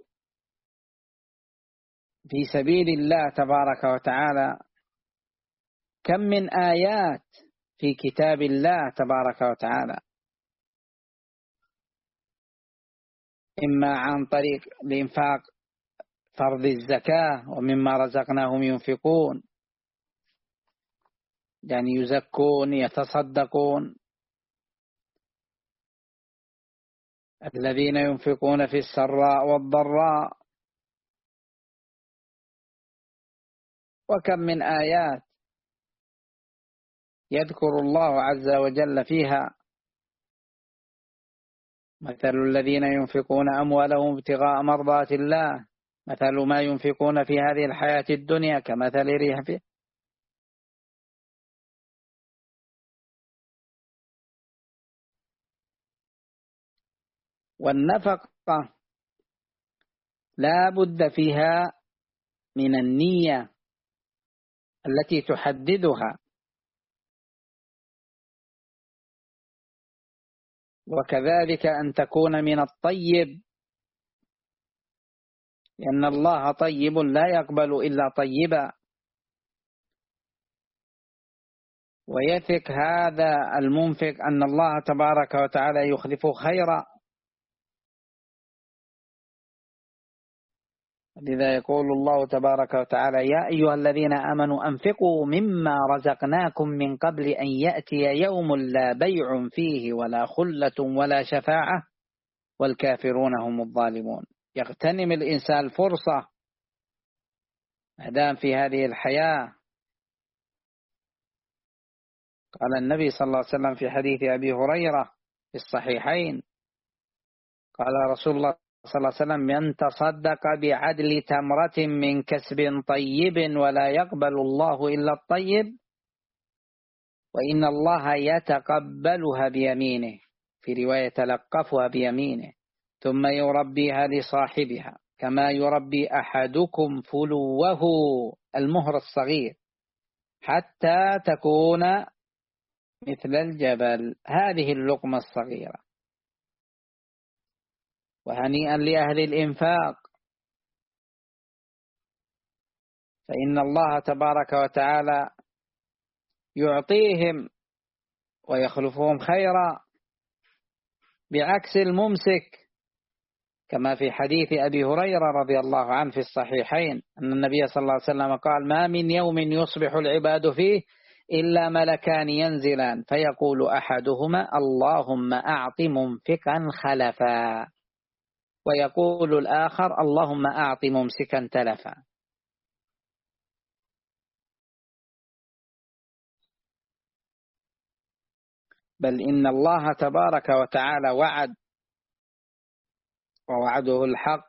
في سبيل الله تبارك وتعالى كم من آيات في كتاب الله تبارك وتعالى، إما عن طريق الإنفاق فرض الزكاة ومما رزقناهم ينفقون، يعني يزكون يتصدقون، الذين ينفقون في السراء والضراء. وكم من آيات يذكر الله عز وجل فيها: مثل الذين ينفقون أموالهم ابتغاء مرضات الله مثل ما ينفقون في هذه الحياة الدنيا كمثل ريح فيه. والنفقة لا بد فيها من النية التي تحددها، وكذلك أن تكون من الطيب، لأن الله طيب لا يقبل إلا طيبا، ويثق هذا المنفق أن الله تبارك وتعالى يخلفه خيرا. لذا يقول الله تبارك وتعالى: يا أيها الذين آمنوا أنفقوا مما رزقناكم من قبل أن يأتي يوم لا بيع فيه ولا خلة ولا شفاعة والكافرون هم الظالمون. يغتنم الإنسان الفرصة مادام في هذه الحياة. قال النبي صلى الله عليه وسلم في حديث أبي هريرة في الصحيحين، قال رسول الله صلى الله عليه وسلم: من تصدق بعدل تمرة من كسب طيب ولا يقبل الله إلا الطيب وإن الله يتقبلها بيمينه، في رواية تلقفها بيمينه ثم يربيها لصاحبها كما يربي أحدكم فلوه المهر الصغير حتى تكون مثل الجبل. هذه اللقمة الصغيرة. وهنيئا لأهل الإنفاق، فإن الله تبارك وتعالى يعطيهم ويخلفهم خيرا، بعكس الممسك كما في حديث أبي هريرة رضي الله عنه في الصحيحين أن النبي صلى الله عليه وسلم قال: ما من يوم يصبح العباد فيه إلا ملكان ينزلان فيقول أحدهما: اللهم أعط ممسكا خلفا، ويقول الآخر: اللهم أعط ممسكا تلفا. بل إن الله تبارك وتعالى وعد، ووعده الحق،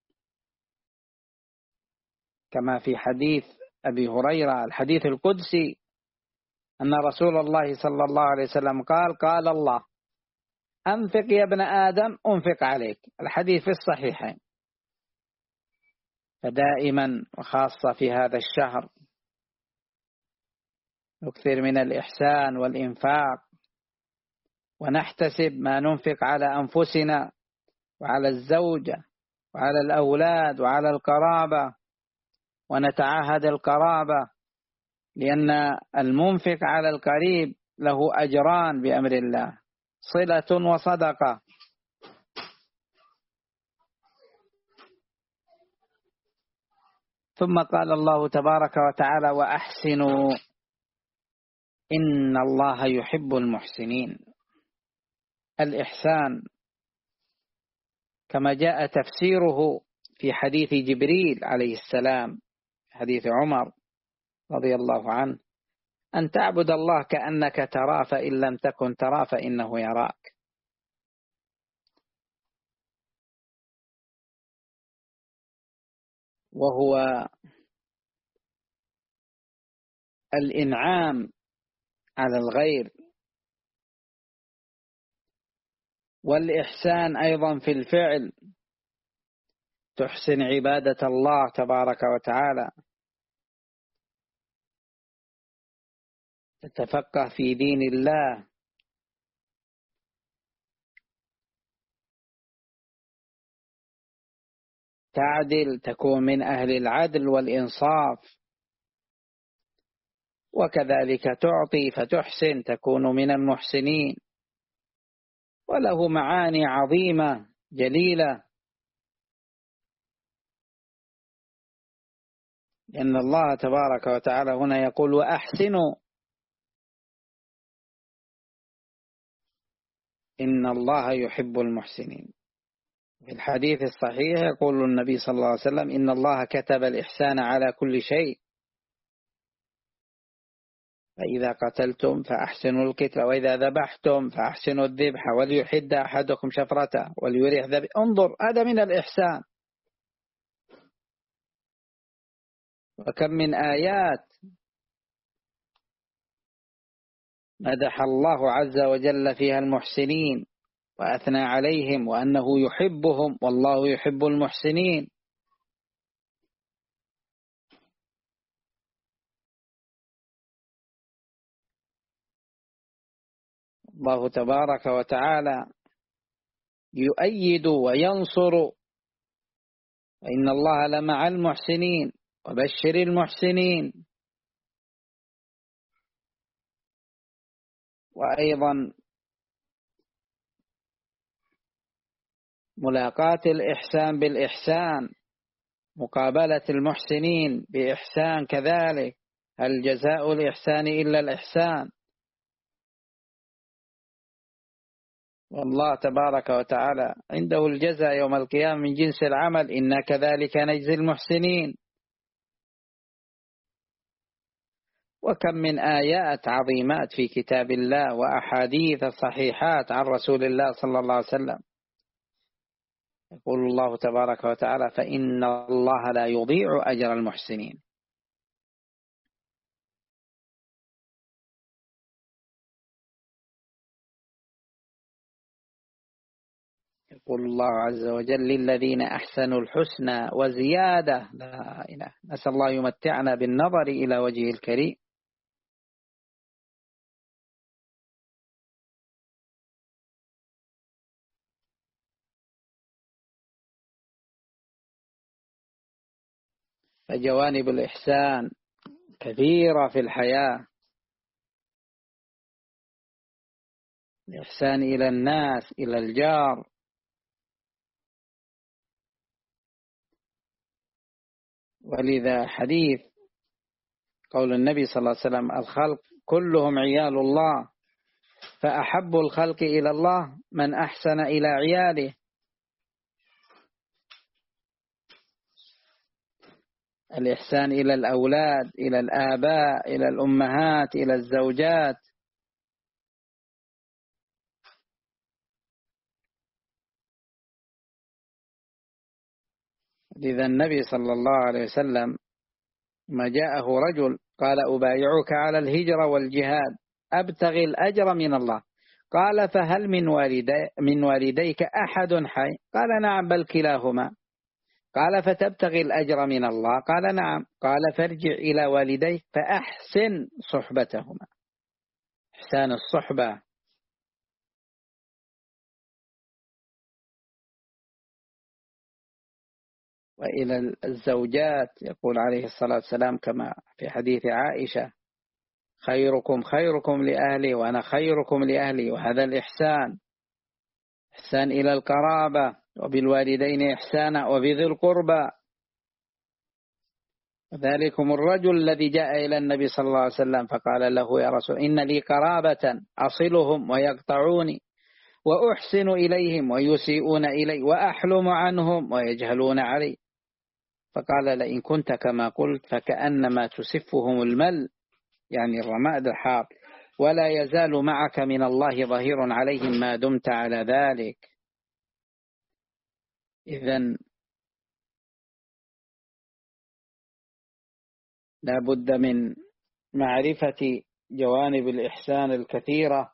كما في حديث أبي هريرة الحديث القدسي أن رسول الله صلى الله عليه وسلم قال: قال الله: أنفق يا ابن آدم أنفق عليك. الحديث في الصحيحين. فدائما وخاصة في هذا الشهر نكثر من الإحسان والإنفاق، ونحتسب ما ننفق على أنفسنا وعلى الزوجة وعلى الأولاد وعلى القرابة، ونتعاهد القرابة، لأن المنفق على القريب له أجران بأمر الله: صلة وصدقة. ثم قال الله تبارك وتعالى: وأحسنوا إن الله يحب المحسنين. الإحسان كما جاء تفسيره في حديث جبريل عليه السلام، حديث عمر رضي الله عنه: أن تعبد الله كأنك تراه فإن لم تكن تراه فإنه يراك. وهو الإنعام على الغير، والإحسان أيضا في الفعل، تحسن عبادة الله تبارك وتعالى، تتفقه في دين الله، تعدل، تكون من أهل العدل والإنصاف، وكذلك تعطي فتحسن، تكون من المحسنين. وله معاني عظيمة جليلة، لأن الله تبارك وتعالى هنا يقول: وأحسنوا إن الله يحب المحسنين. في الحديث الصحيح يقول النبي صلى الله عليه وسلم: إن الله كتب الإحسان على كل شيء، فإذا قتلتم فأحسنوا القتل، وإذا ذبحتم فأحسنوا الذبح، وليحد أحدكم شفرته وليريح ذبح. انظر، هذا من الإحسان. وكم من آيات مدح الله عز وجل فيها المحسنين وأثنى عليهم وأنه يحبهم، والله يحب المحسنين. الله تبارك وتعالى يؤيد وينصر: وإن الله لمع المحسنين وبشر المحسنين. وأيضا ملاقاة الإحسان بالإحسان، مقابلة المحسنين بإحسان كذلك. هل جزاء الإحسان إلا الإحسان؟ والله تبارك وتعالى عنده الجزاء يوم القيامة من جنس العمل: إنا كذلك نجزي المحسنين. وكم من آيات عظيمات في كتاب الله وأحاديث صحيحات عن رسول الله صلى الله عليه وسلم. يقول الله تبارك وتعالى: فإن الله لا يضيع أجر المحسنين. يقول الله عز وجل: للذين أحسنوا الحسنى وزيادة. لا إله، نسأل الله يمتعنا بالنظر إلى وجهه الكريم. فجوانب الإحسان كثيرة في الحياة: الإحسان إلى الناس، إلى الجار، ولذا حديث قول النبي صلى الله عليه وسلم: الخلق كلهم عيال الله، فأحب الخلق إلى الله من أحسن إلى عياله. الإحسان إلى الأولاد، إلى الآباء، إلى الأمهات، إلى الزوجات. لذا النبي صلى الله عليه وسلم ما جاءه رجل قال: أبايعك على الهجرة والجهاد أبتغي الأجر من الله. قال: فهل من والديك أحد حي؟ قال: نعم، بل كلاهما. قال: فتبتغي الأجر من الله؟ قال: نعم. قال: فارجع إلى والديك فأحسن صحبتهما. إحسان الصحبة. وإلى الزوجات يقول عليه الصلاة والسلام كما في حديث عائشة: خيركم خيركم لأهلي وأنا خيركم لأهلي. وهذا الإحسان. إحسان إلى القرابة، وبالوالدين إحسانا، وبذي القربى. ذلكم الرجل الذي جاء إلى النبي صلى الله عليه وسلم فقال له: يا رسول، إن لي قرابة أصلهم ويقطعوني، وأحسن إليهم ويسيئون إلي، وأحلم عنهم ويجهلون علي. فقال: لئن كنت كما قلت فكأنما تسفهم المل، يعني الرماد الحار، ولا يزال معك من الله ظهير عليهم ما دمت على ذلك. إذن لا بد من معرفة جوانب الإحسان الكثيرة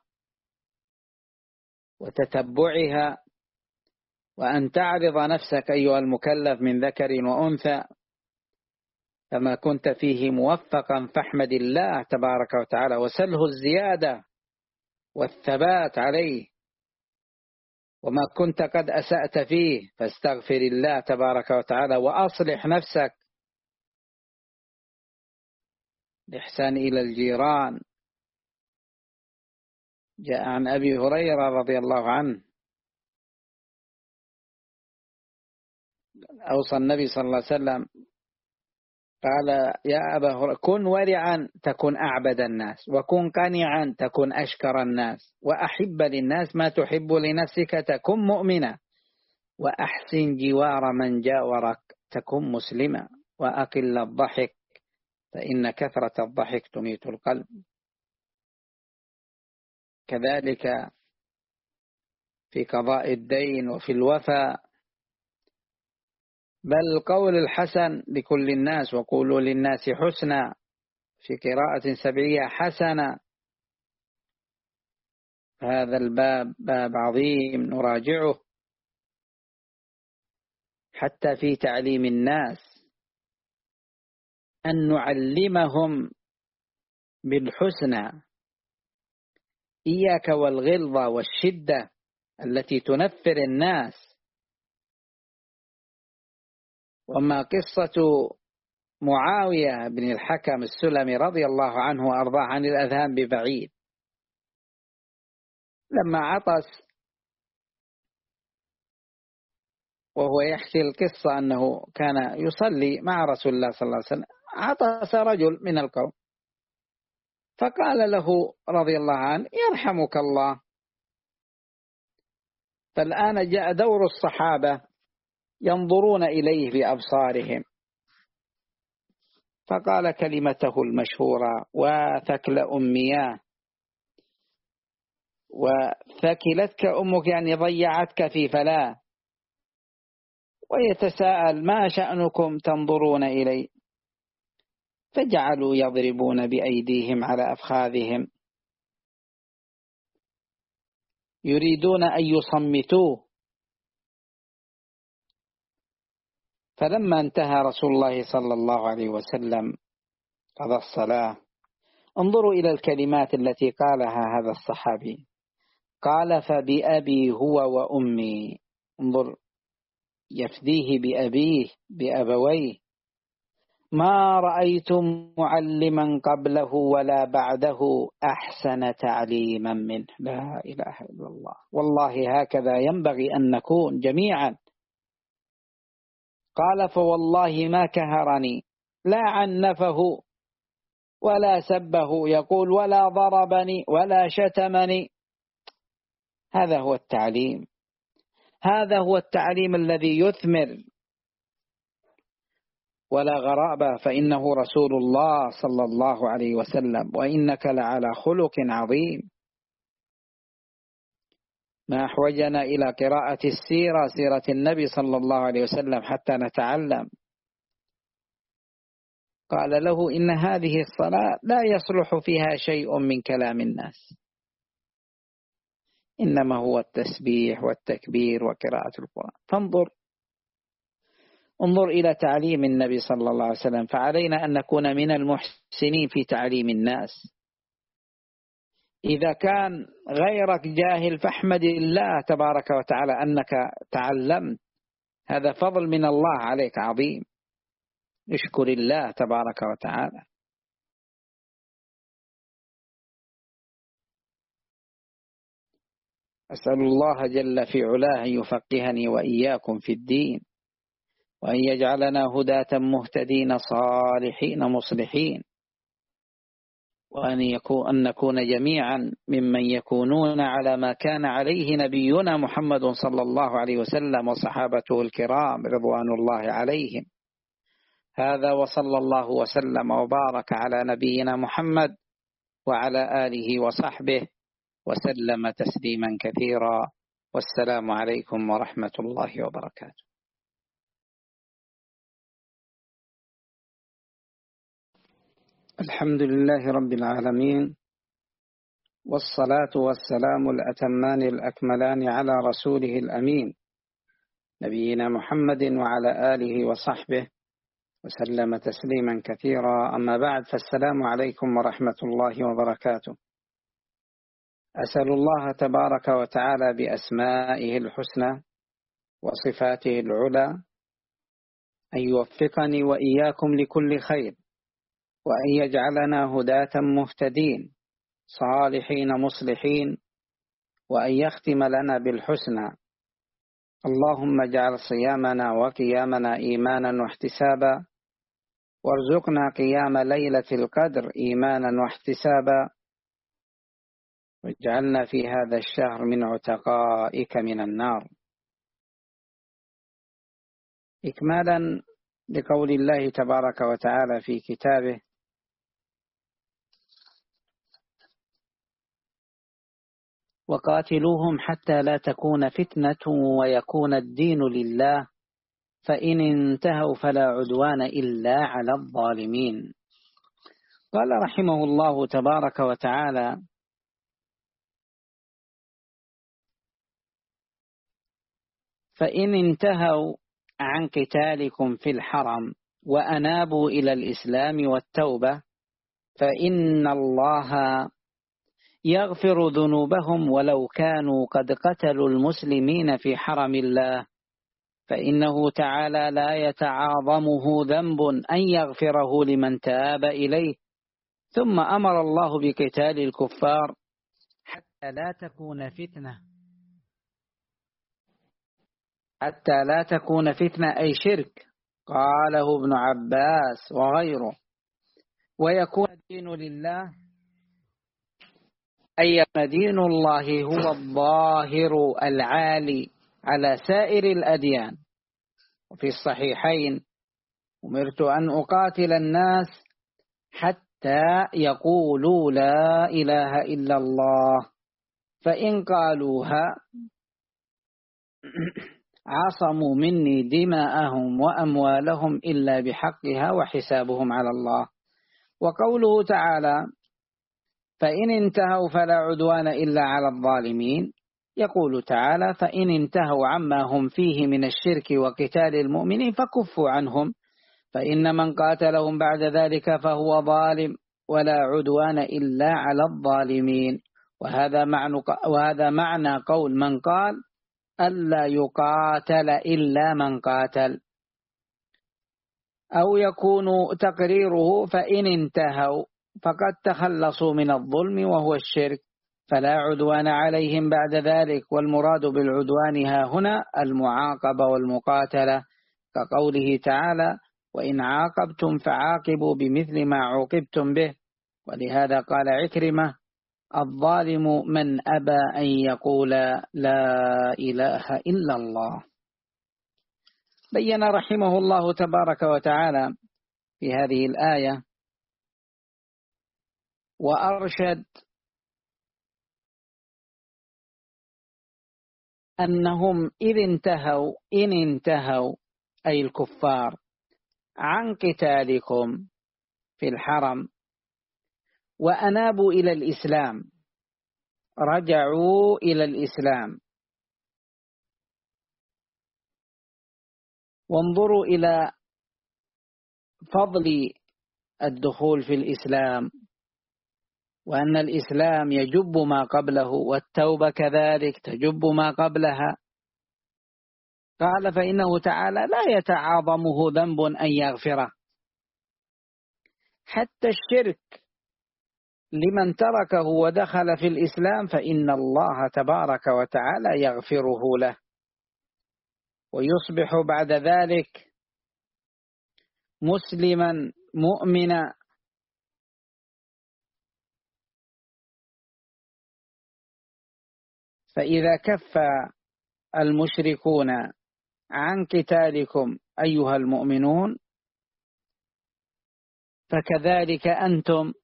وتتبعها، وأن تعرض نفسك أيها المكلف من ذكر وأنثى كما كنت فيه موفقا، فاحمد الله تبارك وتعالى وسله الزيادة والثبات عليه. وما كنت قد أسأت فيه فاستغفر الله تبارك وتعالى وأصلح نفسك. الإحسان إلى الجيران. جاء عن أبي هريرة رضي الله عنه أوصى النبي صلى الله عليه وسلم قال: يا أبا هريرة، كن ورعا تكن أعبد الناس، وكن قنعا تكن أشكر الناس، وأحب للناس ما تحب لنفسك تكن مؤمنا، وأحسن جوار من جاورك تكن مسلما، وأقل الضحك فإن كثرة الضحك تميت القلب. كذلك في قضاء الدين وفي الوفاء، بل قول الحسن لكل الناس، وقولوا للناس حسنا، في قراءة سبعية حسنا. هذا الباب باب عظيم نراجعه حتى في تعليم الناس، أن نعلمهم بالحسنى. إياك والغلظة والشدة التي تنفر الناس. وما قصة معاوية بن الحكم السلمي رضي الله عنه وأرضاه عن الأذهان ببعيد. لما عطس وهو يحكي القصة أنه كان يصلي مع رسول الله صلى الله عليه وسلم، عطس رجل من القوم فقال له رضي الله عنه: يرحمك الله. فالآن جاء دور الصحابة ينظرون إليه بأبصارهم، فقال كلمته المشهورة: وثكل أمياه، وثكلتك أمك يعني ضيعتك في فلاة. ويتساءل: ما شأنكم تنظرون إلي؟ فجعلوا يضربون بأيديهم على أفخاذهم يريدون أن يصمتوه. فلما انتهى رسول الله صلى الله عليه وسلم قضى الصلاة، انظروا إلى الكلمات التي قالها هذا الصحابي. قال: فبأبي هو وأمي. انظر، يفديه بأبيه بأبويه. ما رأيت معلما قبله ولا بعده أحسن تعليما منه. لا إله إلا الله. والله هكذا ينبغي أن نكون جميعا. قال فوالله ما كهرني، لا عنفه ولا سبه، يقول ولا ضربني ولا شتمني. هذا هو التعليم، هذا هو التعليم الذي يثمر. ولا غرابة، فإنه رسول الله صلى الله عليه وسلم، وإنك لعلى خلق عظيم. ما أحوجنا إلى قراءة السيرة، سيرة النبي صلى الله عليه وسلم، حتى نتعلم. قال له إن هذه الصلاة لا يصلح فيها شيء من كلام الناس، إنما هو التسبيح والتكبير وقراءة القرآن. انظر إلى تعليم النبي صلى الله عليه وسلم، فعلينا أن نكون من المحسنين في تعليم الناس. إذا كان غيرك جاهل فاحمد الله تبارك وتعالى أنك تعلمت، هذا فضل من الله عليك عظيم، اشكر الله تبارك وتعالى. أسأل الله جل في علاه أن يفقهني وإياكم في الدين، وأن يجعلنا هداة مهتدين صالحين مصلحين، وأن نكون جميعا ممن يكونون على ما كان عليه نبينا محمد صلى الله عليه وسلم وصحابته الكرام رضوان الله عليهم. هذا، وصلى الله وسلم وبارك على نبينا محمد وعلى آله وصحبه وسلم تسليما كثيرا، والسلام عليكم ورحمة الله وبركاته. الحمد لله رب العالمين، والصلاة والسلام الأتمان الأكملان على رسوله الأمين نبينا محمد وعلى آله وصحبه وسلم تسليما كثيرا. أما بعد، فالسلام عليكم ورحمة الله وبركاته. أسأل الله تبارك وتعالى بأسمائه الحسنى وصفاته العلى أن يوفقني وإياكم لكل خير، وأن يجعلنا هداة مهتدين صالحين مصلحين، وأن يختم لنا بالحسنى. اللهم اجعل صيامنا وقيامنا إيمانا واحتسابا، وارزقنا قيام ليلة القدر إيمانا واحتسابا، واجعلنا في هذا الشهر من عتقائك من النار. إكمالا لقول الله تبارك وتعالى في كتابه: وقاتلوهم حتى لا تكون فتنة ويكون الدين لله، فإن انتهوا فلا عدوان إلا على الظالمين. قال رحمه الله تبارك وتعالى: فإن انتهوا عن قتالكم في الحرم وأنابوا إلى الإسلام والتوبة فإن الله يغفر ذنوبهم ولو كانوا قد قتلوا المسلمين في حرم الله، فإنه تعالى لا يتعاظمه ذنب أن يغفره لمن تاب إليه. ثم أمر الله بقتال الكفار حتى لا تكون فتنة أي شرك، قاله ابن عباس وغيره، ويكون الدين لله، أي دين الله هو الظاهر العالي على سائر الأديان. وفي الصحيحين: أمرت أن أقاتل الناس حتى يقولوا لا إله إلا الله، فإن قالوها عصموا مني دماءهم وأموالهم إلا بحقها وحسابهم على الله. وقوله تعالى: فإن انتهوا فلا عدوان إلا على الظالمين، يقول تعالى: فإن انتهوا عما هم فيه من الشرك وقتال المؤمنين فكفوا عنهم، فإن من قاتلهم بعد ذلك فهو ظالم، ولا عدوان إلا على الظالمين. وهذا معنى قول من قال: ألا يقاتل إلا من قاتل. أو يكون تقريره: فإن انتهوا فقد تخلصوا من الظلم وهو الشرك، فلا عدوان عليهم بعد ذلك. والمراد بالعدوان ها هنا المعاقبة والمقاتلة، كقوله تعالى: وإن عاقبتم فعاقبوا بمثل ما عوقبتم به. ولهذا قال عكرمة: الظالم من أبى أن يقول لا إله إلا الله. بين رحمه الله تبارك وتعالى في هذه الآية وأرشد أنهم إن انتهوا أي الكفار عن قتالكم في الحرم وأنابوا إلى الإسلام، رجعوا إلى الإسلام، وانظروا إلى فضل الدخول في الإسلام، وأن الإسلام يجب ما قبله، والتوبة كذلك تجب ما قبلها. قال: فإنه تعالى لا يتعاظمه ذنب أن يغفره، حتى الشرك لمن تركه ودخل في الإسلام فإن الله تبارك وتعالى يغفره له، ويصبح بعد ذلك مسلما مؤمنا. فإذا كف المشركون عن قتالكم أيها المؤمنون فكذلك أنتم.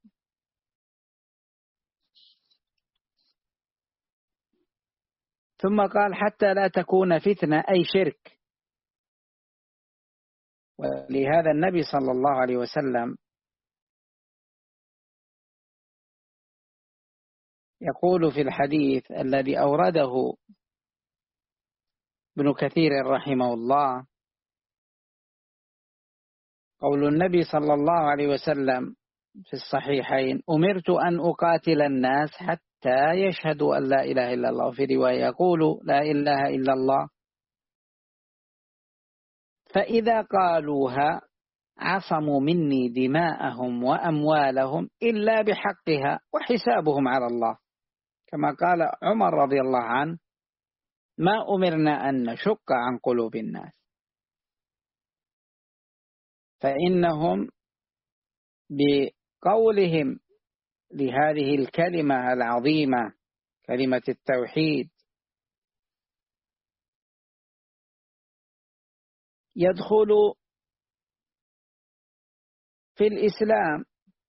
ثم قال: حتى لا تكون فتنة أي شرك. ولهذا النبي صلى الله عليه وسلم يقول في الحديث الذي أورده ابن كثير رحمه الله، قول النبي صلى الله عليه وسلم في الصحيحين: أمرت أن أقاتل الناس حتى يشهدوا أن لا إله إلا الله، وفي رواية يقول: لا إله إلا الله، فإذا قالوها عصموا مني دماءهم وأموالهم إلا بحقها وحسابهم على الله. كما قال عمر رضي الله عنه: ما أمرنا أن نشق عن قلوب الناس. فإنهم بقولهم لهذه الكلمة العظيمة، كلمة التوحيد، يدخل في الإسلام،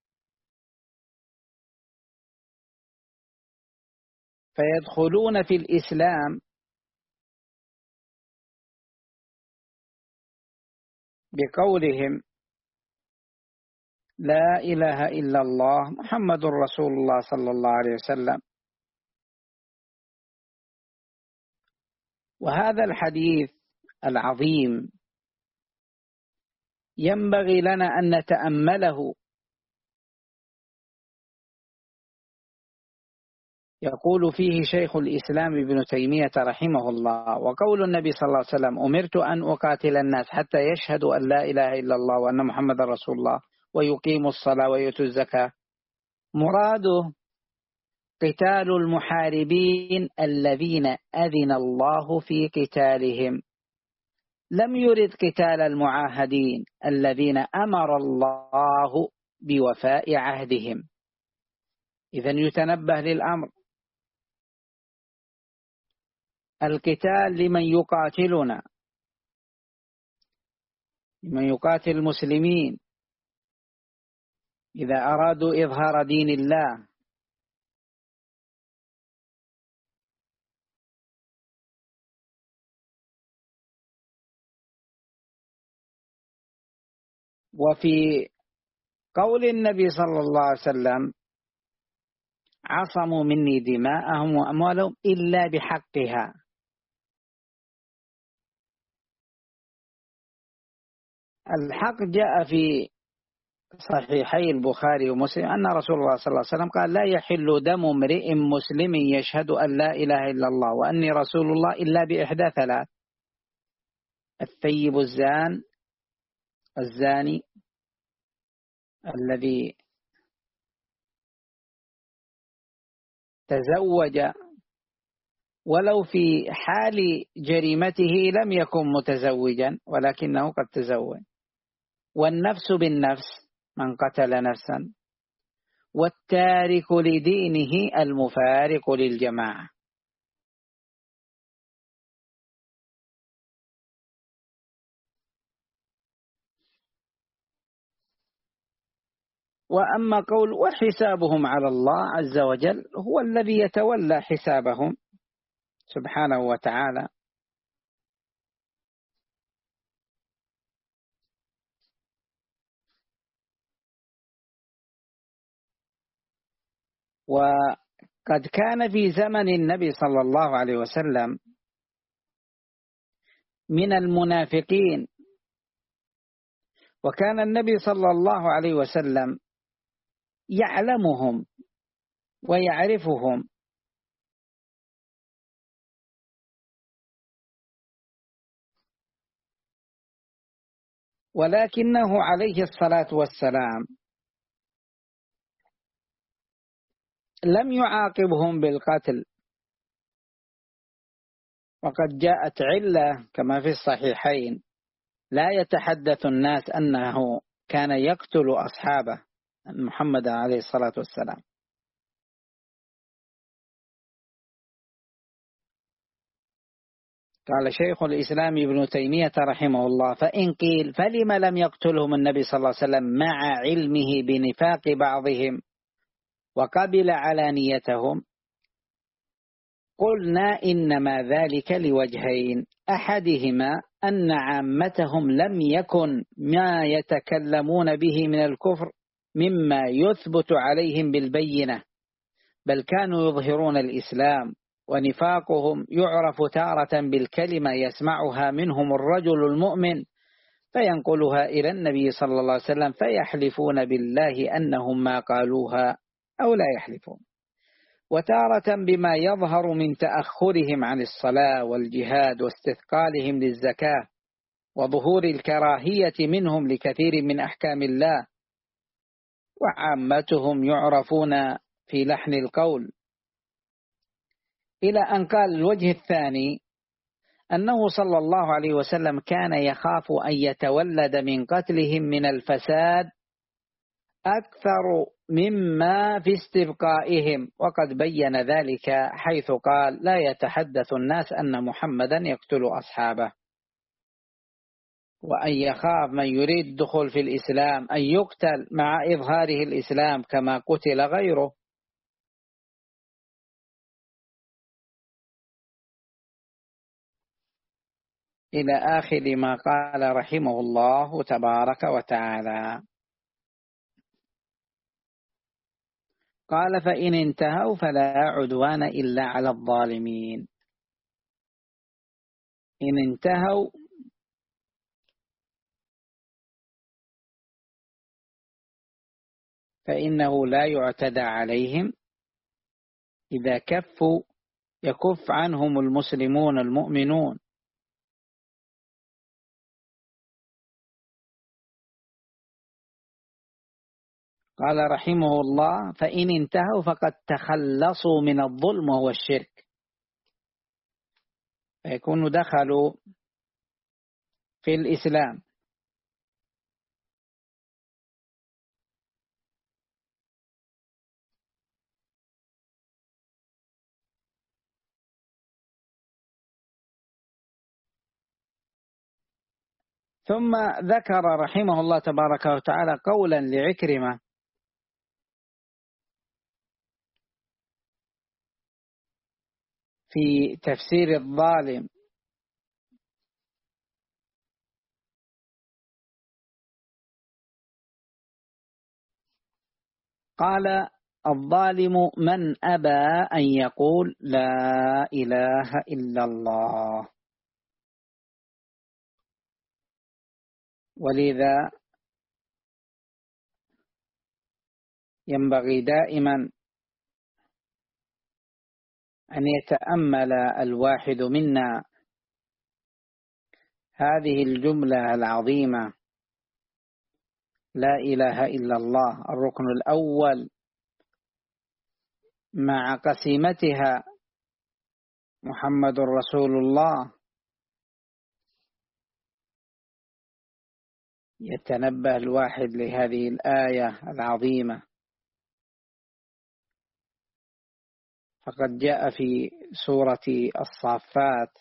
فيدخلون في الإسلام بقولهم لا إله إلا الله محمد رسول الله صلى الله عليه وسلم. وهذا الحديث العظيم ينبغي لنا أن نتأمله. يقول فيه شيخ الإسلام ابن تيمية رحمه الله: وقول النبي صلى الله عليه وسلم: أمرت أن أقاتل الناس حتى يشهدوا أن لا إله إلا الله وأن محمد رسول الله ويقيموا الصلاة ويؤتوا الزكاة، مراده قتال المحاربين الذين أذن الله في قتالهم، لم يرد قتال المعاهدين الذين أمر الله بوفاء عهدهم. إذن يتنبه للأمر. القتال لمن يقاتلنا، لمن يقاتل المسلمين إذا أرادوا إظهار دين الله. وفي قول النبي صلى الله عليه وسلم: عصموا مني دماءهم وأموالهم إلا بحقها. الحق جاء في صحيحي البخاري ومسلم أن رسول الله صلى الله عليه وسلم قال: لا يحل دم امرئ مسلم يشهد أن لا إله إلا الله وأني رسول الله إلا بإحدى ثلاث: الثيب الزاني الذي تزوج ولو في حال جريمته لم يكن متزوجا ولكنه قد تزوج. والنفس بالنفس من قتل نفسا، والتارك لدينه المفارق للجماعة. وأما قول وحسابهم على الله عز وجل، هو الذي يتولى حسابهم سبحانه وتعالى. وقد كان في زمن النبي صلى الله عليه وسلم من المنافقين، وكان النبي صلى الله عليه وسلم يعلمهم ويعرفهم، ولكنه عليه الصلاة والسلام لم يعاقبهم بالقتل. وقد جاءت علة كما في الصحيحين: لا يتحدث الناس أنه كان يقتل أصحابه محمد عليه الصلاة والسلام. قال شيخ الإسلام ابن تيمية رحمه الله: فإن قيل فلم لم يقتلهم النبي صلى الله عليه وسلم مع علمه بنفاق بعضهم وقبل علانيتهم؟ قلنا إنما ذلك لوجهين: أحدهما أن عامتهم لم يكن ما يتكلمون به من الكفر مما يثبت عليهم بالبينة، بل كانوا يظهرون الإسلام، ونفاقهم يعرف تارة بالكلمة يسمعها منهم الرجل المؤمن فينقلها إلى النبي صلى الله عليه وسلم فيحلفون بالله أنهم ما قالوها أو لا يحلفون، وتارة بما يظهر من تأخرهم عن الصلاة والجهاد واستثقالهم للزكاة وظهور الكراهية منهم لكثير من أحكام الله. وعامتهم يعرفون في لحن القول، إلى أن قال الوجه الثاني أنه صلى الله عليه وسلم كان يخاف أن يتولد من قتلهم من الفساد أكثر مما في استبقائهم، وقد بين ذلك حيث قال: لا يتحدث الناس أن محمدا يقتل أصحابه. وأن يخاف من يريد الدخول في الإسلام أن يقتل مع إظهاره الإسلام كما قتل غيره. إلى آخر ما قال رحمه الله تبارك وتعالى. قال: فإن انتهوا فلا عدوان إلا على الظالمين. إن انتهوا فإنه لا يعتدى عليهم، إذا كفوا يكف عنهم المسلمون المؤمنون. قال رحمه الله: فإن انتهوا فقد تخلصوا من الظلم وهو الشرك، فيكونوا دخلوا في الإسلام. ثم ذكر رحمه الله تبارك وتعالى قولا لعكرمة في تفسير الظالم: قال: الظالم من أبى أن يقول لا إله إلا الله. ولذا ينبغي دائما أن يتأمل الواحد منا هذه الجملة العظيمة: لا إله إلا الله، الركن الأول مع قسيمتها محمد رسول الله يتنبه الواحد لهذه الآية العظيمة، فقد جاء في سورة الصافات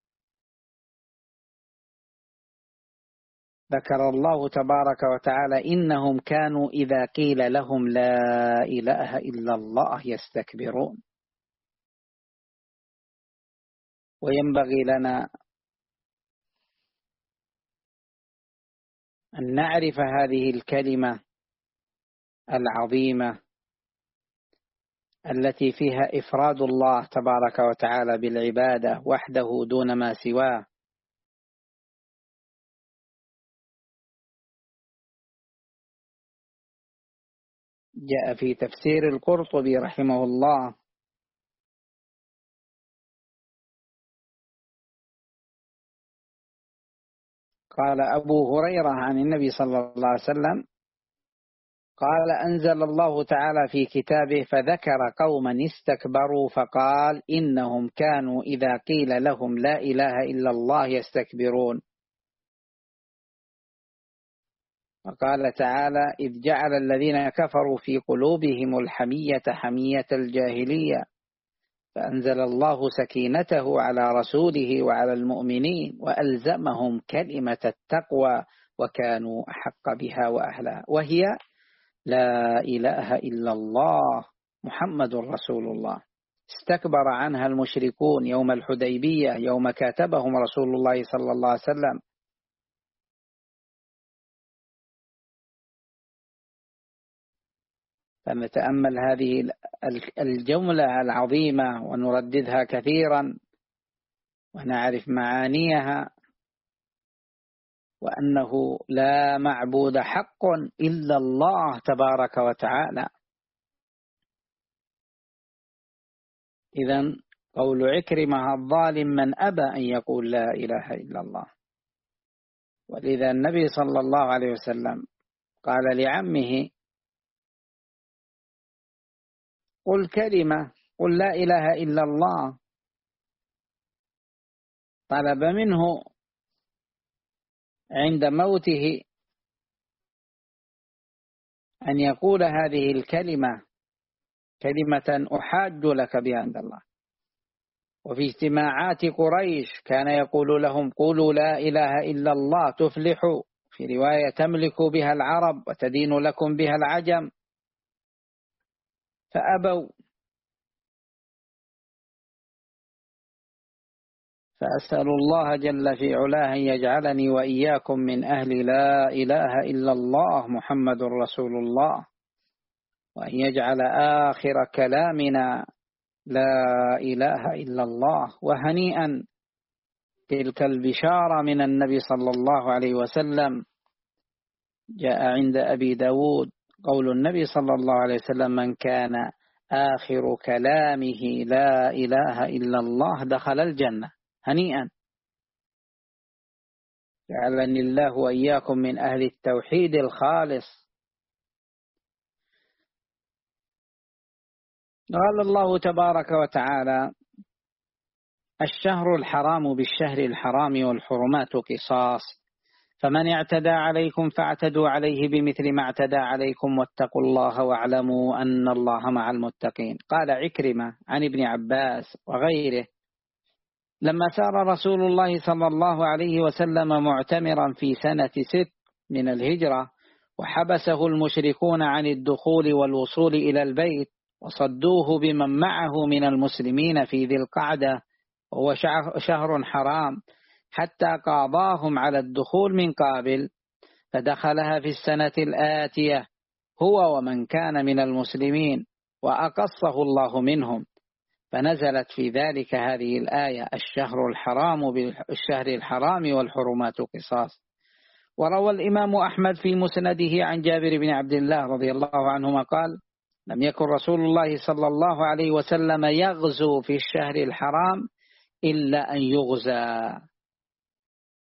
ذكر الله تبارك وتعالى إنهم كانوا إذا قيل لهم لا إله إلا الله يستكبرون. وينبغي لنا أن نعرف هذه الكلمة العظيمة التي فيها إفراد الله تبارك وتعالى بالعبادة وحده دون ما سواه. جاء في تفسير القرطبي رحمه الله قال أبو هريرة عن النبي صلى الله عليه وسلم قال أنزل الله تعالى في كتابه فذكر قوما استكبروا فقال إنهم كانوا إذا قيل لهم لا إله إلا الله يستكبرون. وقال تعالى إذ جعل الذين كفروا في قلوبهم الحمية حمية الجاهلية فأنزل الله سكينته على رسوله وعلى المؤمنين وألزمهم كلمة التقوى وكانوا أحق بها وأهلها وهي لا إله إلا الله محمد رسول الله. استكبر عنها المشركون يوم الحديبية يوم كاتبهم رسول الله صلى الله عليه وسلم. فنتأمل هذه الجملة العظيمة ونرددها كثيرا ونعرف معانيها، وأنه لا معبود حق إلا الله تبارك وتعالى. إذن قول عكرمة الظالم من أبى أن يقول لا إله إلا الله. ولذا النبي صلى الله عليه وسلم قال لعمه قل كلمة قل لا إله إلا الله. طلب منه عند موته أن يقول هذه الكلمة كلمة أحاج لك بها عند الله. وفي اجتماعات قريش كان يقول لهم قولوا لا إله إلا الله تفلحوا، في رواية تملكوا بها العرب وتدين لكم بها العجم، فأبوا. فأسأل الله جل في علاه أن يجعلني وإياكم من أهل لا إله إلا الله محمد رسول الله، وأن يجعل آخر كلامنا لا إله إلا الله. وهنيئا تلك البشارة من النبي صلى الله عليه وسلم. جاء عند أبي داود قول النبي صلى الله عليه وسلم من كان آخر كلامه لا إله إلا الله دخل الجنة. هنيئا، جعلني الله وإياكم من أهل التوحيد الخالص. قال الله تبارك وتعالى الشهر الحرام بالشهر الحرام والحرمات قصاص فمن اعتدى عليكم فاعتدوا عليه بمثل ما اعتدى عليكم واتقوا الله واعلموا أن الله مع المتقين. قال عكرمة عن ابن عباس وغيره لما سار رسول الله صلى الله عليه وسلم معتمرا في سنة 6 من الهجرة وحبسه المشركون عن الدخول والوصول إلى البيت وصدوه بمن معه من المسلمين في ذي القعدة وهو شهر حرام حتى قاضاهم على الدخول من قابل، فدخلها في السنة الآتية هو ومن كان من المسلمين وأقصه الله منهم، فنزلت في ذلك هذه الآية الشهر الحرام بالشهر الحرام والحرمات قصاص. وروى الإمام أحمد في مسنده عن جابر بن عبد الله رضي الله عنهما قال لم يكن رسول الله صلى الله عليه وسلم يغزو في الشهر الحرام إلا أن يغزى،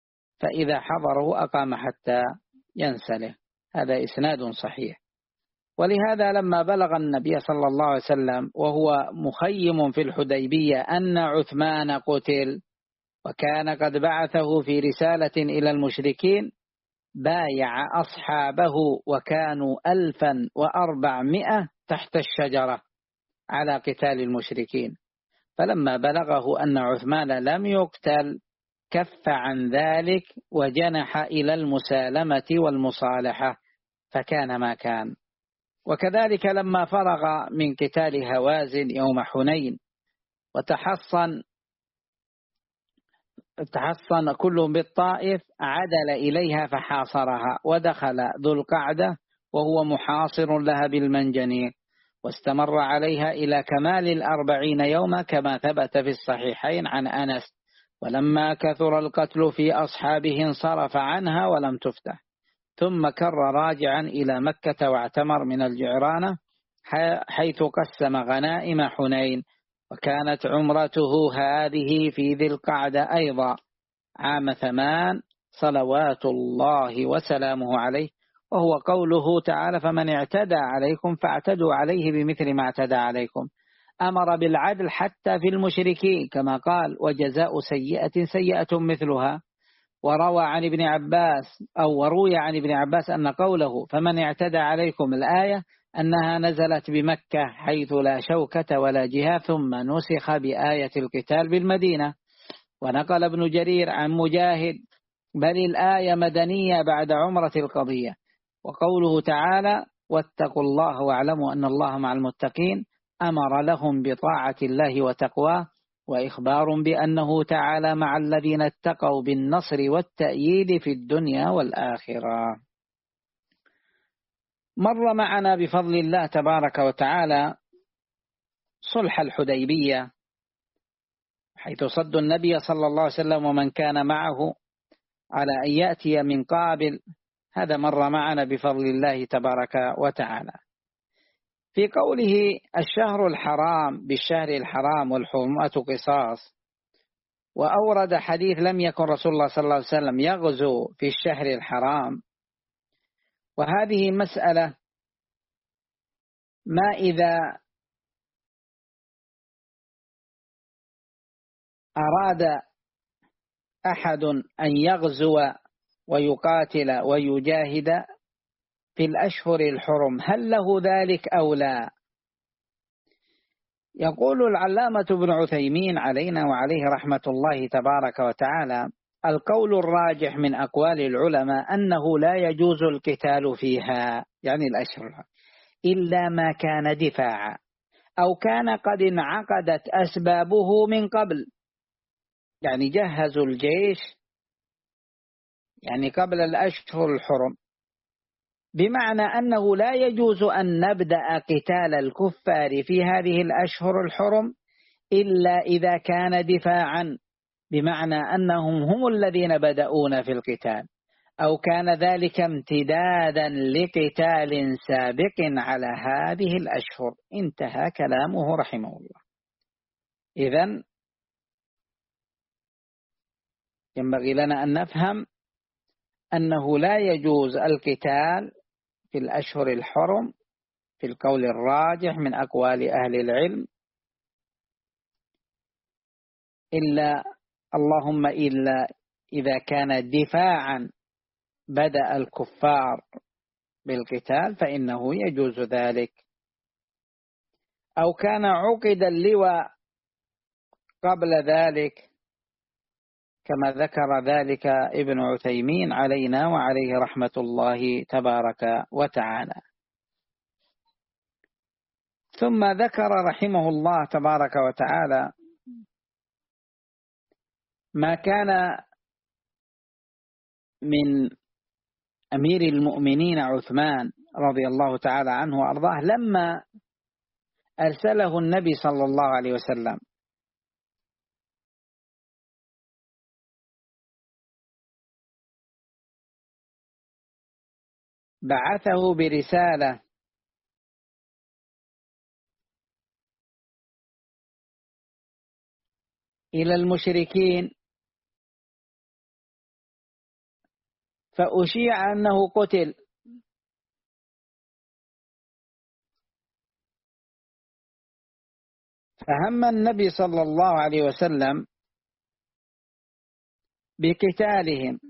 فإذا حضره أقام حتى ينسله. هذا إسناد صحيح. ولهذا لما بلغ النبي صلى الله عليه وسلم وهو مخيم في الحديبية أن عثمان قتل، وكان قد بعثه في رسالة إلى المشركين، بايع أصحابه وكانوا 1400 تحت الشجرة على قتال المشركين. فلما بلغه أن عثمان لم يقتل كف عن ذلك وجنح إلى المسالمة والمصالحة، فكان ما كان. وكذلك لما فرغ من قتال هوازن يوم حنين وتحصن كل بالطائف، عدل إليها فحاصرها، ودخل ذو القعدة وهو محاصر لها بالمنجنيق، واستمر عليها إلى كمال 40 يوما كما ثبت في الصحيحين عن أنس. ولما كثر القتل في أصحابه انصرف عنها ولم تفتح، ثم كر راجعا إلى مكة واعتمر من الجعرانة، حيث قسم غنائم حنين. وكانت عمرته هذه في ذي القعدة أيضا عام 8 صلوات الله وسلامه عليه، وهو قوله تعالى: فمن اعتدى عليكم فاعتدوا عليه بمثل ما اعتدى عليكم. أمر بالعدل حتى في المشركين كما قال: وجزاء سيئة سيئة مثلها. وروي عن ابن عباس أن قوله فمن اعتدى عليكم الآية أنها نزلت بمكة حيث لا شوكة ولا جهة، ثم نسخ بآية القتال بالمدينة. ونقل ابن جرير عن مجاهد: بل الآية مدنية بعد عمرة القضية. وقوله تعالى: واتقوا الله واعلموا أن الله مع المتقين، أمر لهم بطاعة الله وتقواه، وإخبار بأنه تعالى مع الذين اتقوا بالنصر والتأييد في الدنيا والآخرة. مر معنا بفضل الله تبارك وتعالى صلح الحديبية، حيث صد النبي صلى الله عليه وسلم ومن كان معه على أن يأتي من قابل. هذا مر معنا بفضل الله تبارك وتعالى. في قوله الشهر الحرام بالشهر الحرام والحرمات قصاص، وأورد حديث لم يكن رسول الله صلى الله عليه وسلم يغزو في الشهر الحرام. وهذه مسألة، ما إذا أراد أحد أن يغزو ويقاتل ويجاهد في الأشهر الحرم، هل له ذلك أو لا؟ يقول العلامة ابن عثيمين علينا وعليه رحمة الله تبارك وتعالى: القول الراجح من أقوال العلماء أنه لا يجوز القتال فيها، يعني الأشهر، إلا ما كان دفاعا أو كان قد انعقدت أسبابه من قبل، يعني جهزوا الجيش يعني قبل الأشهر الحرم، بمعنى أنه لا يجوز أن نبدأ قتال الكفار في هذه الأشهر الحرم إلا إذا كان دفاعا، بمعنى أنهم هم الذين بدأون في القتال، أو كان ذلك امتدادا لقتال سابق على هذه الأشهر. انتهى كلامه رحمه الله. إذن ينبغي لنا أن نفهم أنه لا يجوز القتال في الأشهر الحرم في القول الراجح من أقوال أهل العلم، اللهم إلا إذا كان دفاعا بدأ الكفار بالقتال فإنه يجوز ذلك، أو كان عقد اللواء قبل ذلك كما ذكر ذلك ابن عثيمين علينا وعليه رحمة الله تبارك وتعالى. ثم ذكر رحمه الله تبارك وتعالى ما كان من أمير المؤمنين عثمان رضي الله تعالى عنه وأرضاه لما أرسله النبي صلى الله عليه وسلم بعثه برسالة إلى المشركين، فأشيع أنه قتل، فهم النبي صلى الله عليه وسلم بقتالهم،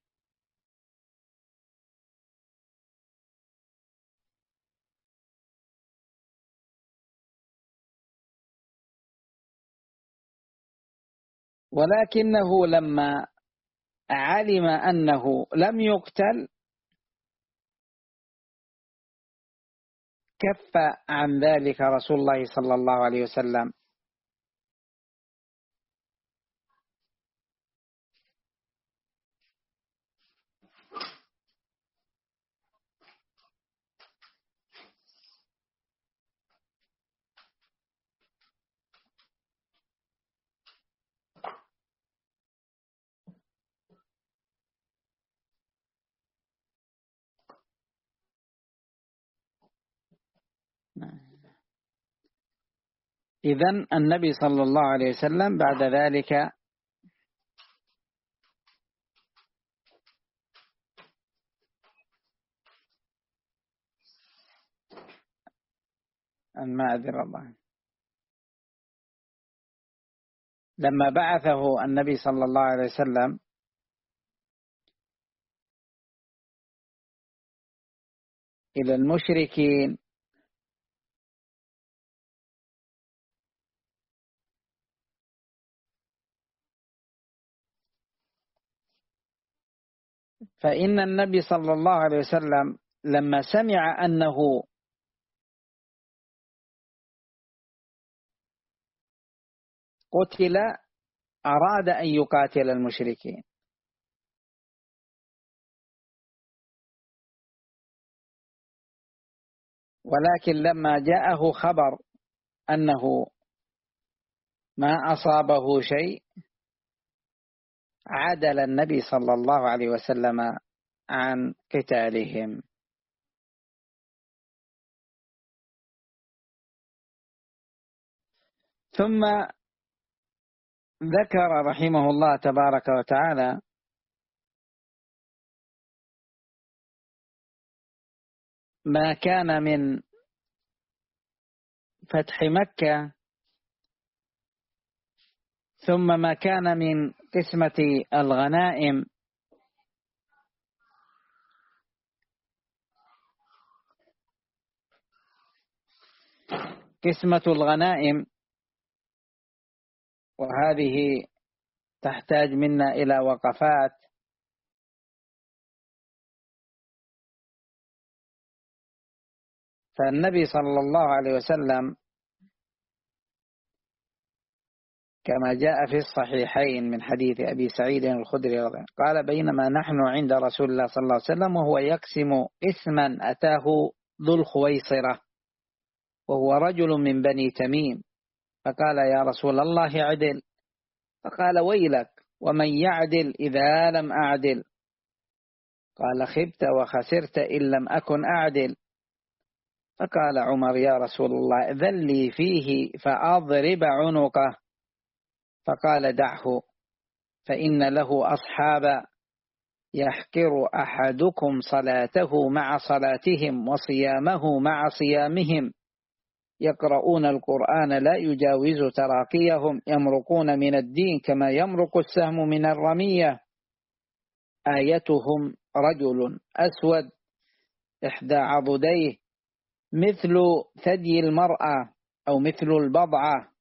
ولكنه لما علم أنه لم يقتل كف عن ذلك رسول الله صلى الله عليه وسلم. إذن النبي صلى الله عليه وسلم بعد ذلك المعذرة الله، لما بعثه النبي صلى الله عليه وسلم إلى المشركين فإن النبي صلى الله عليه وسلم لما سمع أنه قتل أراد أن يقاتل المشركين، ولكن لما جاءه خبر أنه ما أصابه شيء عدل النبي صلى الله عليه وسلم عن قتالهم. ثم ذكر رحمه الله تبارك وتعالى ما كان من فتح مكة، ثم ما كان من قسمة الغنائم. قسمة الغنائم، وهذه تحتاج منا إلى وقفات. فالنبي صلى الله عليه وسلم كما جاء في الصحيحين من حديث أبي سعيد الخدري قال: بينما نحن عند رسول الله صلى الله عليه وسلم وهو يقسم اسما أتاه ذو الخويصرة وهو رجل من بني تميم، فقال: يا رسول الله عدل. فقال: ويلك، ومن يعدل إذا لم أعدل؟ قال: خبت وخسرت إن لم أكن أعدل. فقال عمر: يا رسول الله ذل لي فيه فأضرب عنقه. فقال: دعه، فإن له أصحابا يحقر أحدكم صلاته مع صلاتهم وصيامه مع صيامهم، يقرؤون القرآن لا يجاوز تراقيهم، يمرقون من الدين كما يمرق السهم من الرمية. آيتهم رجل أسود إحدى عضديه مثل ثدي المرأة أو مثل البضعة،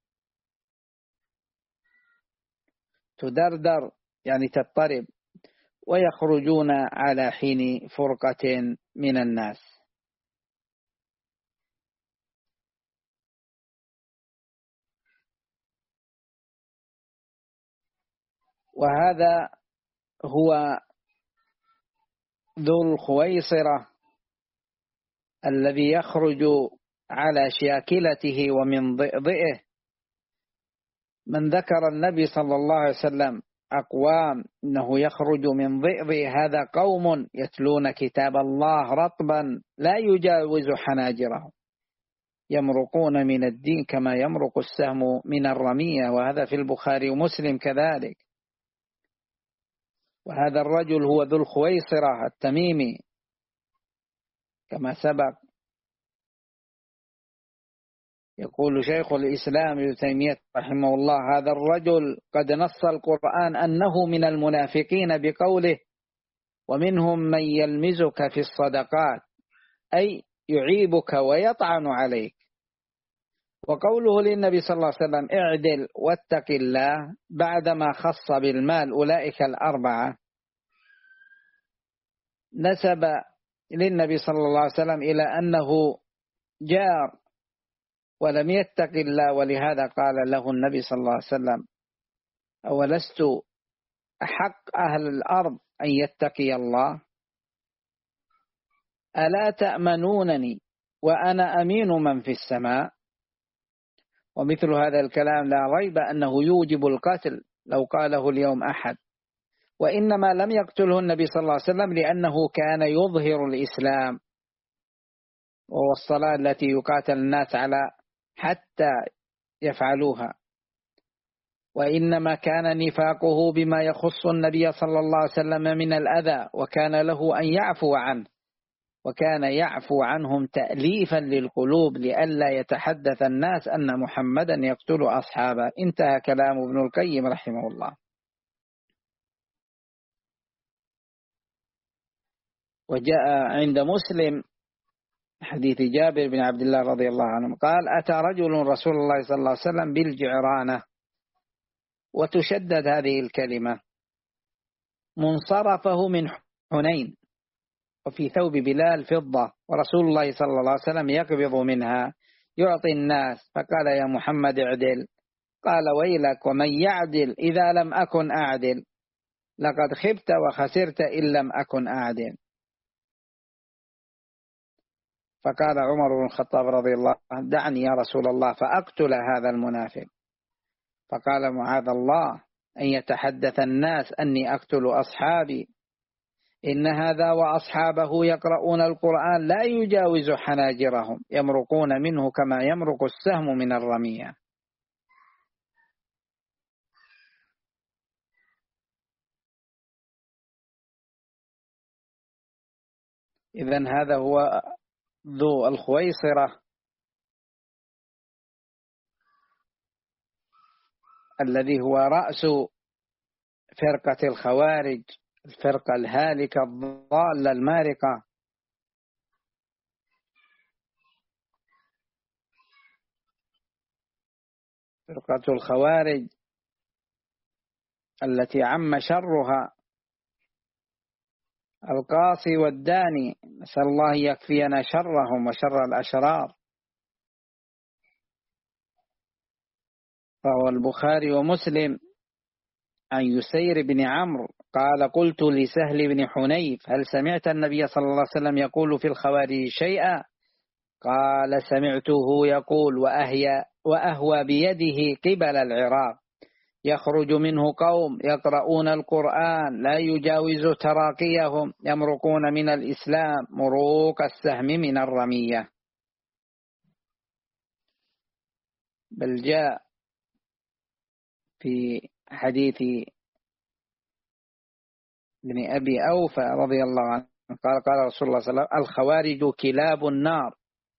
تدردر يعني تضطرب، ويخرجون على حين فرقة من الناس. وهذا هو ذو الخويصرة الذي يخرج على شاكلته ومن ضئضئه. من ذكر النبي صلى الله عليه وسلم أقوام أنه يخرج من ضئضئ، هذا قوم يتلون كتاب الله رطبا لا يجاوز حناجرهم، يمرقون من الدين كما يمرق السهم من الرمية، وهذا في البخاري ومسلم كذلك. وهذا الرجل هو ذو الخويصرة التميمي كما سبق. يقول شيخ الإسلام ابن تيمية رحمه الله: هذا الرجل قد نص القرآن أنه من المنافقين بقوله: ومنهم من يلمزك في الصدقات، أي يعيبك ويطعن عليك. وقوله للنبي صلى الله عليه وسلم: اعدل واتق الله، بعدما خص بالمال أولئك الأربعة، نسب للنبي صلى الله عليه وسلم إلى أنه جار ولم يتق الله، ولهذا قال له النبي صلى الله عليه وسلم: أولست أحق أهل الأرض أن يتقي الله؟ ألا تأمنونني وأنا أمين من في السماء؟ ومثل هذا الكلام لا ريب أنه يوجب القتل لو قاله اليوم أحد، وإنما لم يقتله النبي صلى الله عليه وسلم لأنه كان يظهر الإسلام، وهو الصلاة التي يقاتل الناس على حتى يفعلوها، وإنما كان نفاقه بما يخص النبي صلى الله عليه وسلم من الأذى، وكان له أن يعفو عنه، وكان يعفو عنهم تأليفا للقلوب لئلا يتحدث الناس أن محمدا يقتل أصحابه. انتهى كلام ابن القيم رحمه الله. وجاء عند مسلم حديث جابر بن عبد الله رضي الله عنه قال: أتى رجل رسول الله صلى الله عليه وسلم بالجعرانة، وتشدد هذه الكلمة، منصرفه من حنين، وفي ثوب بلال فضة، ورسول الله صلى الله عليه وسلم يقبض منها يعطي الناس، فقال: يا محمد اعدل. قال: ويلك، ومن يعدل إذا لم أكن أعدل؟ لقد خبت وخسرت إن لم أكن أعدل. فقال عمر بن الخطاب رضي الله عنه: دعني يا رسول الله فأقتل هذا المنافق. فقال: معاذ الله أن يتحدث الناس أني أقتل أصحابي، إن هذا وأصحابه يقرؤون القرآن لا يجاوز حناجرهم، يمرقون منه كما يمرق السهم من الرمية. إذن هذا هو ذو الخويصرة الذي هو رأس فرقة الخوارج، الفرقة الهالكة الضالة المارقة. فرقة الخوارج التي عم شرها القاصي والداني، نسأل الله يكفينا شرهم وشر الأشرار. روى البخاري ومسلم عن يسير بن عمرو قال: قلت لسهل بن حنيف: هل سمعت النبي صلى الله عليه وسلم يقول في الخوارج شيئا؟ قال: سمعته يقول: وأهوى بيده قبل العراق، يخرج منه قوم يقرؤون القرآن لا يجاوز تراقيهم، يمرقون من الإسلام مروق السهم من الرمية. بل جاء في حديث ابن أبي أوفى رضي الله عنه قال رسول الله صلى الله عليه وسلم: الخوارج كلاب النار.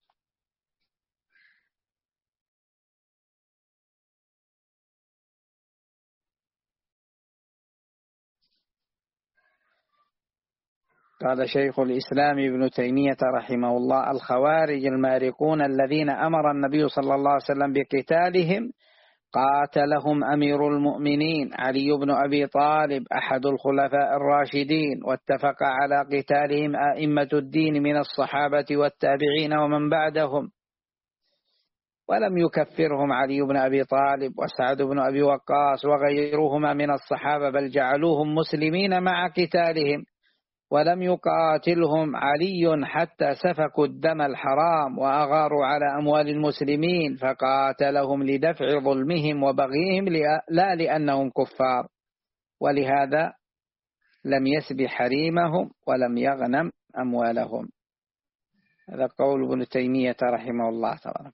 قال شيخ الإسلام ابن تيمية رحمه الله: الخوارج المارقون الذين أمر النبي صلى الله عليه وسلم بقتالهم قاتلهم أمير المؤمنين علي بن أبي طالب أحد الخلفاء الراشدين، واتفق على قتالهم أئمة الدين من الصحابة والتابعين ومن بعدهم، ولم يكفرهم علي بن أبي طالب وسعد بن أبي وقاص وغيرهما من الصحابة، بل جعلوهم مسلمين مع قتالهم، ولم يقاتلهم علي حتى سفكوا الدم الحرام وأغاروا على أموال المسلمين، فقاتلهم لدفع ظلمهم وبغيهم لا لأنهم كفار، ولهذا لم يسب حريمهم ولم يغنم أموالهم. هذا قول ابن تيمية رحمه الله تبارك.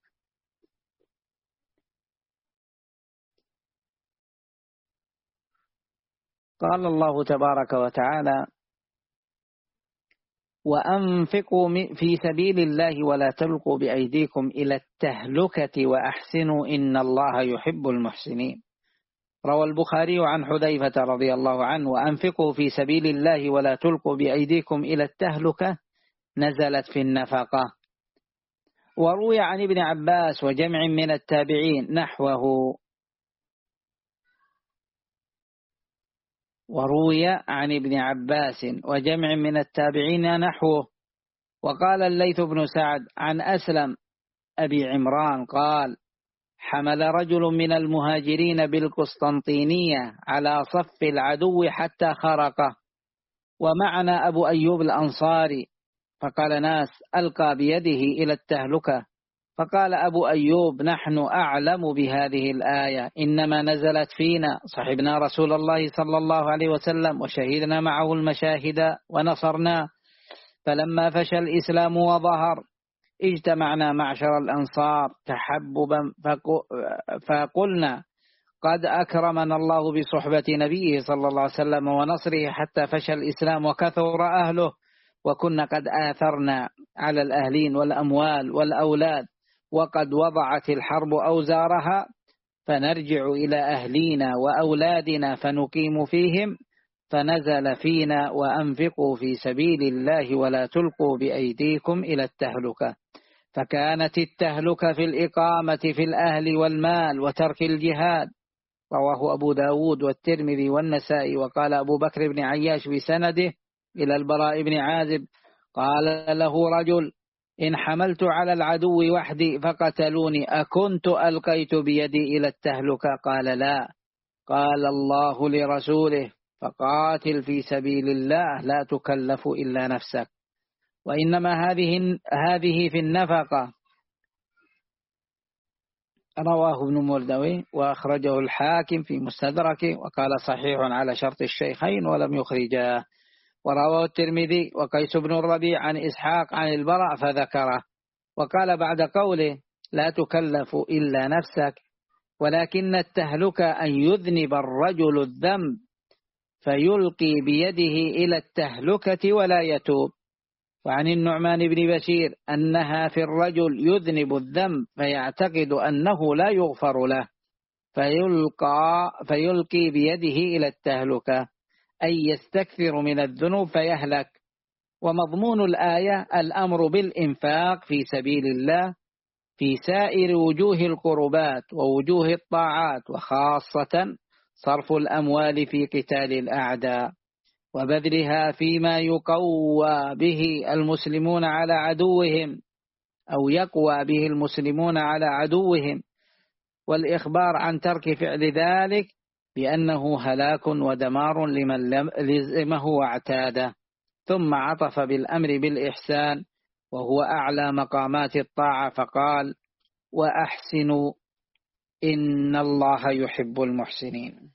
قال الله تبارك وتعالى: وأنفقوا في سبيل الله ولا تلقوا بأيديكم إلى التهلكة وأحسنوا إن الله يحب المحسنين. روى البخاري عن حذيفة رضي الله عنه: وأنفقوا في سبيل الله ولا تلقوا بأيديكم إلى التهلكة نزلت في النفقة. وروي عن ابن عباس وجمع من التابعين نحوه. وروي عن ابن عباس وجمع من التابعين نحوه. وقال الليث بن سعد عن أسلم أبي عمران قال: حمل رجل من المهاجرين بالقسطنطينية على صف العدو حتى خرقه، ومعنا أبو أيوب الأنصاري، فقال ناس: ألقى بيده إلى التهلكة. فقال أبو أيوب: نحن أعلم بهذه الآية، إنما نزلت فينا، صحبنا رسول الله صلى الله عليه وسلم وشهدنا معه المشاهد ونصرنا، فلما فشى الإسلام وظهر اجتمعنا معشر الأنصار تحببا فقلنا: قد أكرمنا الله بصحبة نبيه صلى الله عليه وسلم ونصره حتى فشى الإسلام وكثر أهله، وكنا قد آثرنا على الأهلين والأموال والأولاد، وقد وضعت الحرب أوزارها، فنرجع إلى أهلينا وأولادنا فنقيم فيهم. فنزل فينا: وأنفقوا في سبيل الله ولا تلقوا بأيديكم إلى التهلكة. فكانت التهلكة في الإقامة في الأهل والمال وترك الجهاد. رواه أبو داود والترمذي والنسائي. وقال أبو بكر بن عياش بسنده إلى البراء بن عازب قال له رجل: إن حملت على العدو وحدي فقتلوني أكنت ألقيت بيدي إلى التهلكة؟ قال: لا. قال الله لرسوله: فقاتل في سبيل الله لا تكلف إلا نفسك. وإنما هذه في النفقة. رواه ابن مردوي وأخرجه الحاكم في مستدركه وقال صحيح على شرط الشيخين ولم يخرجاه. ورواه الترمذي وقيس بن الربيع عن إسحاق عن البراء فذكره. وقال بعد قوله: لا تكلف إلا نفسك: ولكن التهلكة أن يذنب الرجل الذنب فيلقي بيده إلى التهلكة ولا يتوب. وعن النعمان بن بشير أنها في الرجل يذنب الذنب فيعتقد أنه لا يغفر له فيلقي بيده إلى التهلكة، أي يستكثر من الذنوب فيهلك. ومضمون الآية الأمر بالإنفاق في سبيل الله في سائر وجوه القربات ووجوه الطاعات، وخاصة صرف الأموال في قتال الأعداء وبذلها فيما يقوى به المسلمون على عدوهم أو يقوى به المسلمون على عدوهم، والإخبار عن ترك فعل ذلك بأنه هلاك ودمار لمن لزمه واعتاده. ثم عطف بالأمر بالإحسان وهو أعلى مقامات الطاعة فقال: وأحسنوا إن الله يحب المحسنين.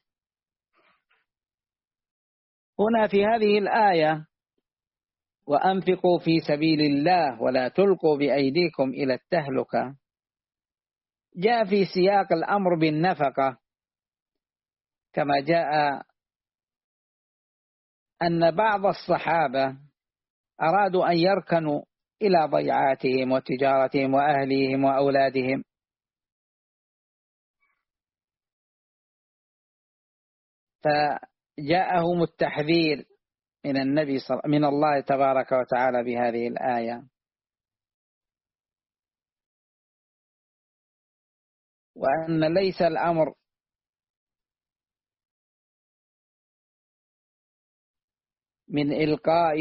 هنا في هذه الآية: وأنفقوا في سبيل الله ولا تلقوا بأيديكم إلى التهلكة، جاء في سياق الأمر بالنفقة، كما جاء أن بعض الصحابة أرادوا أن يركنوا إلى ضيعاتهم وتجارتهم وأهليهم وأولادهم، فجاءهم التحذير من الله تبارك وتعالى بهذه الآية. وأن ليس الأمر من إلقاء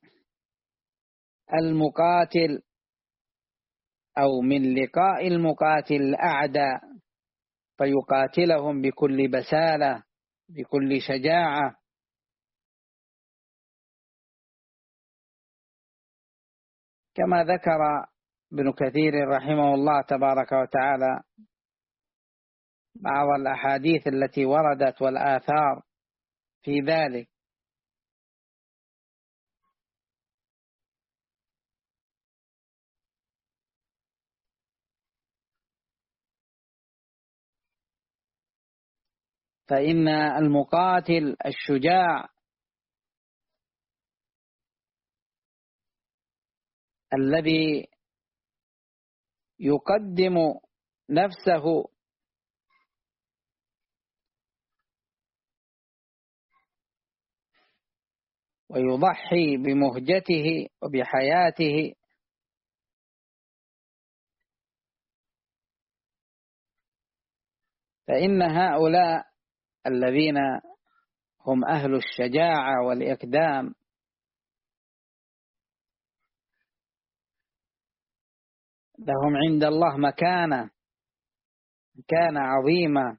المقاتل أو من لقاء المقاتل الأعداء فيقاتلهم بكل بسالة بكل شجاعة، كما ذكر ابن كثير رحمه الله تبارك وتعالى بعض الأحاديث التي وردت والآثار في ذلك. فإن المقاتل الشجاع الذي يقدم نفسه ويضحي بمهجته وبحياته فإن هؤلاء الذين هم أهل الشجاعة والإقدام لهم عند الله مكانة عظيمة.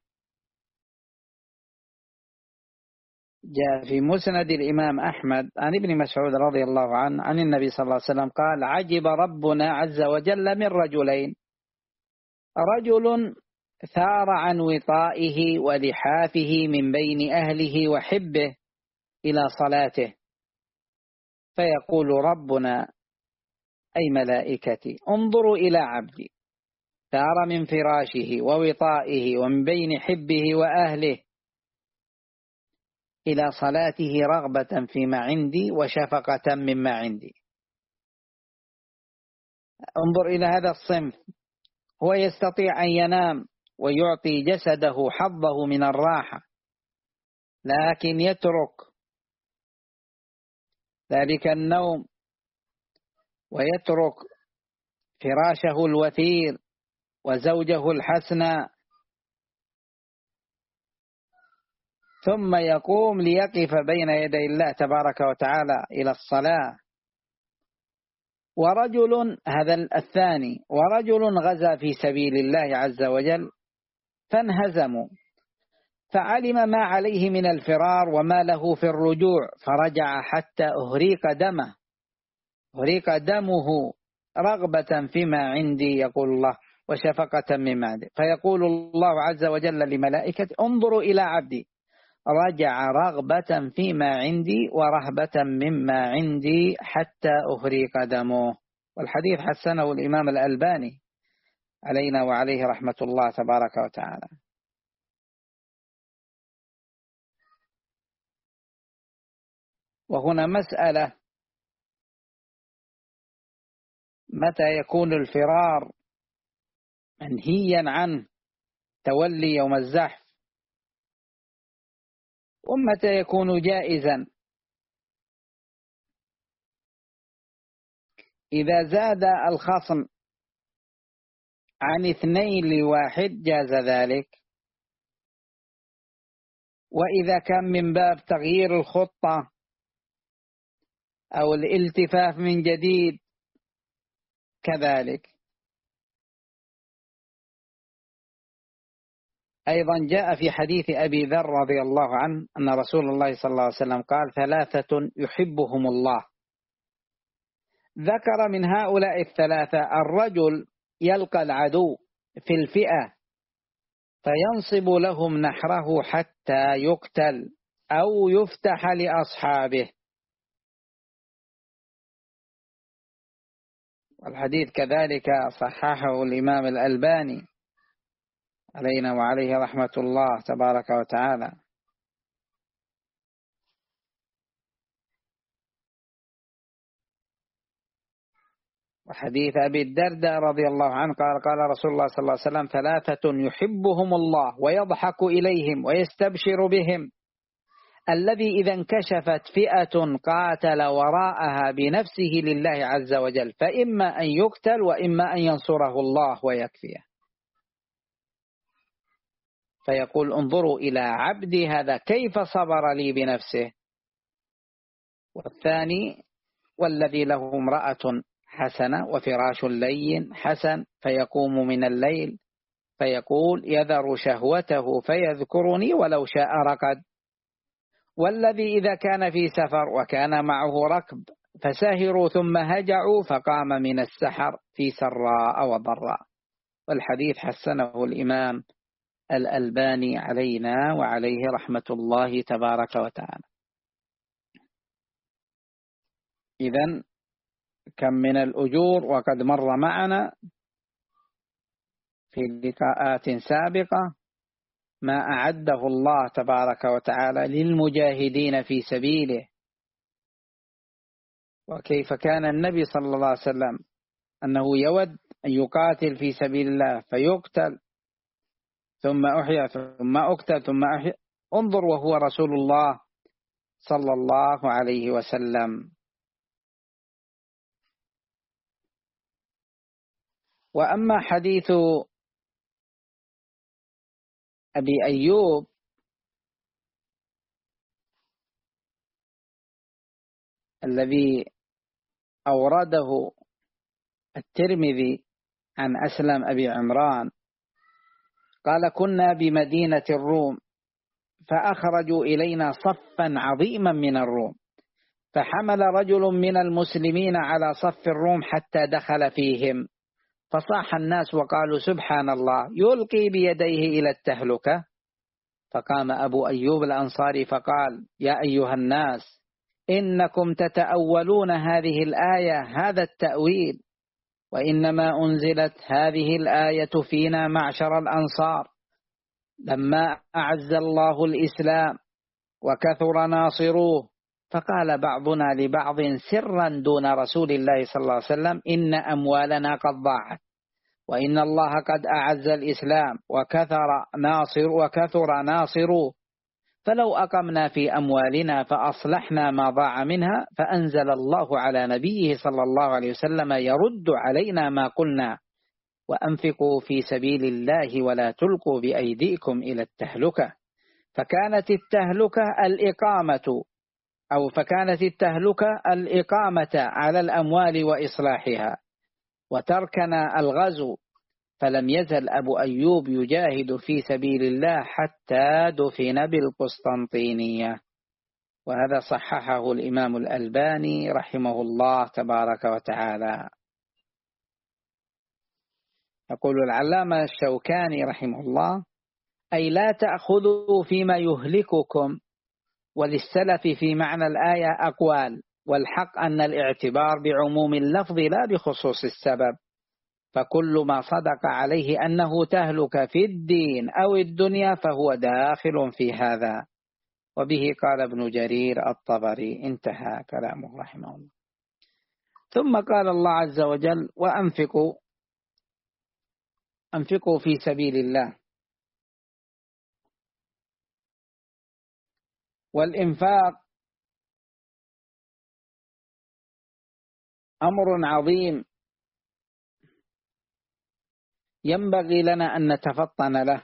جاء في مسند الإمام أحمد عن ابن مسعود رضي الله عنه عن النبي صلى الله عليه وسلم قال: عجب ربنا عز وجل من رجلين، رجل ثار عن وطائه ولحافه من بين أهله وحبه إلى صلاته، فيقول ربنا أي ملائكتي انظروا إلى عبدي ثار من فراشه ووطائه ومن بين حبه وأهله إلى صلاته رغبة فيما عندي وشفقة مما عندي. انظر إلى هذا الصنف، هو يستطيع أن ينام ويعطي جسده حظه من الراحة، لكن يترك ذلك النوم ويترك فراشه الوثير وزوجه الحسنى، ثم يقوم ليقف بين يدي الله تبارك وتعالى إلى الصلاة. ورجل، هذا الثاني، ورجل غزا في سبيل الله عز وجل فانهزموا، فعلم ما عليه من الفرار وما له في الرجوع، فرجع حتى أهريق دمه رغبة فيما عندي، يقول الله، وشفقة مما عندي. فيقول الله عز وجل لملائكته انظروا إلى عبدي رجع رغبة فيما عندي ورهبة مما عندي حتى أهريق دمه. والحديث حسنه الإمام الألباني علينا وعليه رحمة الله تبارك وتعالى. وهنا مسألة: متى يكون الفرار منهيا عنه تولي يوم الزحف، ومتى يكون جائزا؟ إذا زاد الخصم عن 2 ل1 جاز ذلك، وإذا كان من باب تغيير الخطة أو الالتفاف من جديد كذلك. أيضا جاء في حديث أبي ذر رضي الله عنه أن رسول الله صلى الله عليه وسلم قال: 3 يحبهم الله. ذكر من هؤلاء ال3: الرجل يلقى العدو في الفئة فينصب لهم نحره حتى يقتل أو يفتح لأصحابه. والحديث كذلك صححه الإمام الألباني علينا وعليه رحمة الله تبارك وتعالى. وحديث أبي الدرداء رضي الله عنه قال رسول الله صلى الله عليه وسلم: 3 يحبهم الله ويضحك إليهم ويستبشر بهم: الذي إذا انكشفت فئة قاتل وراءها بنفسه لله عز وجل، فإما أن يقتل وإما أن ينصره الله ويكفيه. فيقول انظروا إلى عبدي هذا كيف صبر لي بنفسه. والثاني: والذي له امرأة حسنة وفراش لين حسن، فيقوم من الليل فيقول يذر شهوته فيذكرني ولو شاء رقد. والذي إذا كان في سفر وكان معه ركب فسهروا ثم هجعوا فقام من السحر في سراء وضراء. والحديث حسنه الإمام الألباني علينا وعليه رحمة الله تبارك وتعالى. إذن كم من الأجور، وقد مر معنا في لقاءات سابقة ما أعده الله تبارك وتعالى للمجاهدين في سبيله، وكيف كان النبي صلى الله عليه وسلم أنه يود أن يقاتل في سبيل الله فيقتل ثم أحيا ثم أقتل ثم أحيا. انظر وهو رسول الله صلى الله عليه وسلم. وأما حديث أبي أيوب الذي أورده الترمذي عن أسلم أبي عمران قال: كنا بمدينة الروم فأخرجوا إلينا صفا عظيما من الروم، فحمل رجل من المسلمين على صف الروم حتى دخل فيهم، فصاح الناس وقالوا: سبحان الله، يلقي بيديه إلى التهلكة. فقام أبو أيوب الأنصاري فقال: يا أيها الناس، إنكم تتأولون هذه الآية هذا التأويل، وإنما أنزلت هذه الآية فينا معشر الأنصار لما أعز الله الإسلام وكثر ناصروه، فقال بعضنا لبعض سرا دون رسول الله صلى الله عليه وسلم: إن أموالنا قد ضاعت، وإن الله قد أعز الإسلام وكثر ناصروه، فلو أقمنا في أموالنا فأصلحنا ما ضاع منها، فأنزل الله على نبيه صلى الله عليه وسلم يرد علينا ما قلنا: وأنفقوا في سبيل الله ولا تلقوا بأيديكم إلى التهلكة. فكانت التهلكة الإقامة على الأموال وإصلاحها، وتركنا الغزو. فلم يزل أبو أيوب يجاهد في سبيل الله حتى دفن بالقسطنطينية. وهذا صححه الإمام الألباني رحمه الله تبارك وتعالى. يقول العلامة الشوكاني رحمه الله: أي لا تأخذوا فيما يهلككم. وللسلف في معنى الآية أقوال، والحق أن الاعتبار بعموم اللفظ لا بخصوص السبب، فكل ما صدق عليه أنه تهلك في الدين أو الدنيا فهو داخل في هذا. وبه قال ابن جرير الطبري. انتهى كلامه رحمه الله. ثم قال الله عز وجل: أنفقوا في سبيل الله. والإنفاق أمر عظيم ينبغي لنا أن نتفطن له.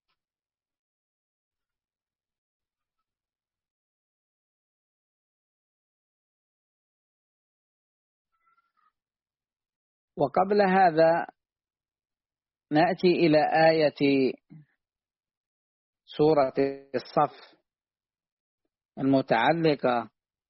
وقبل هذا نأتي إلى آية سورة الصف المتعلقة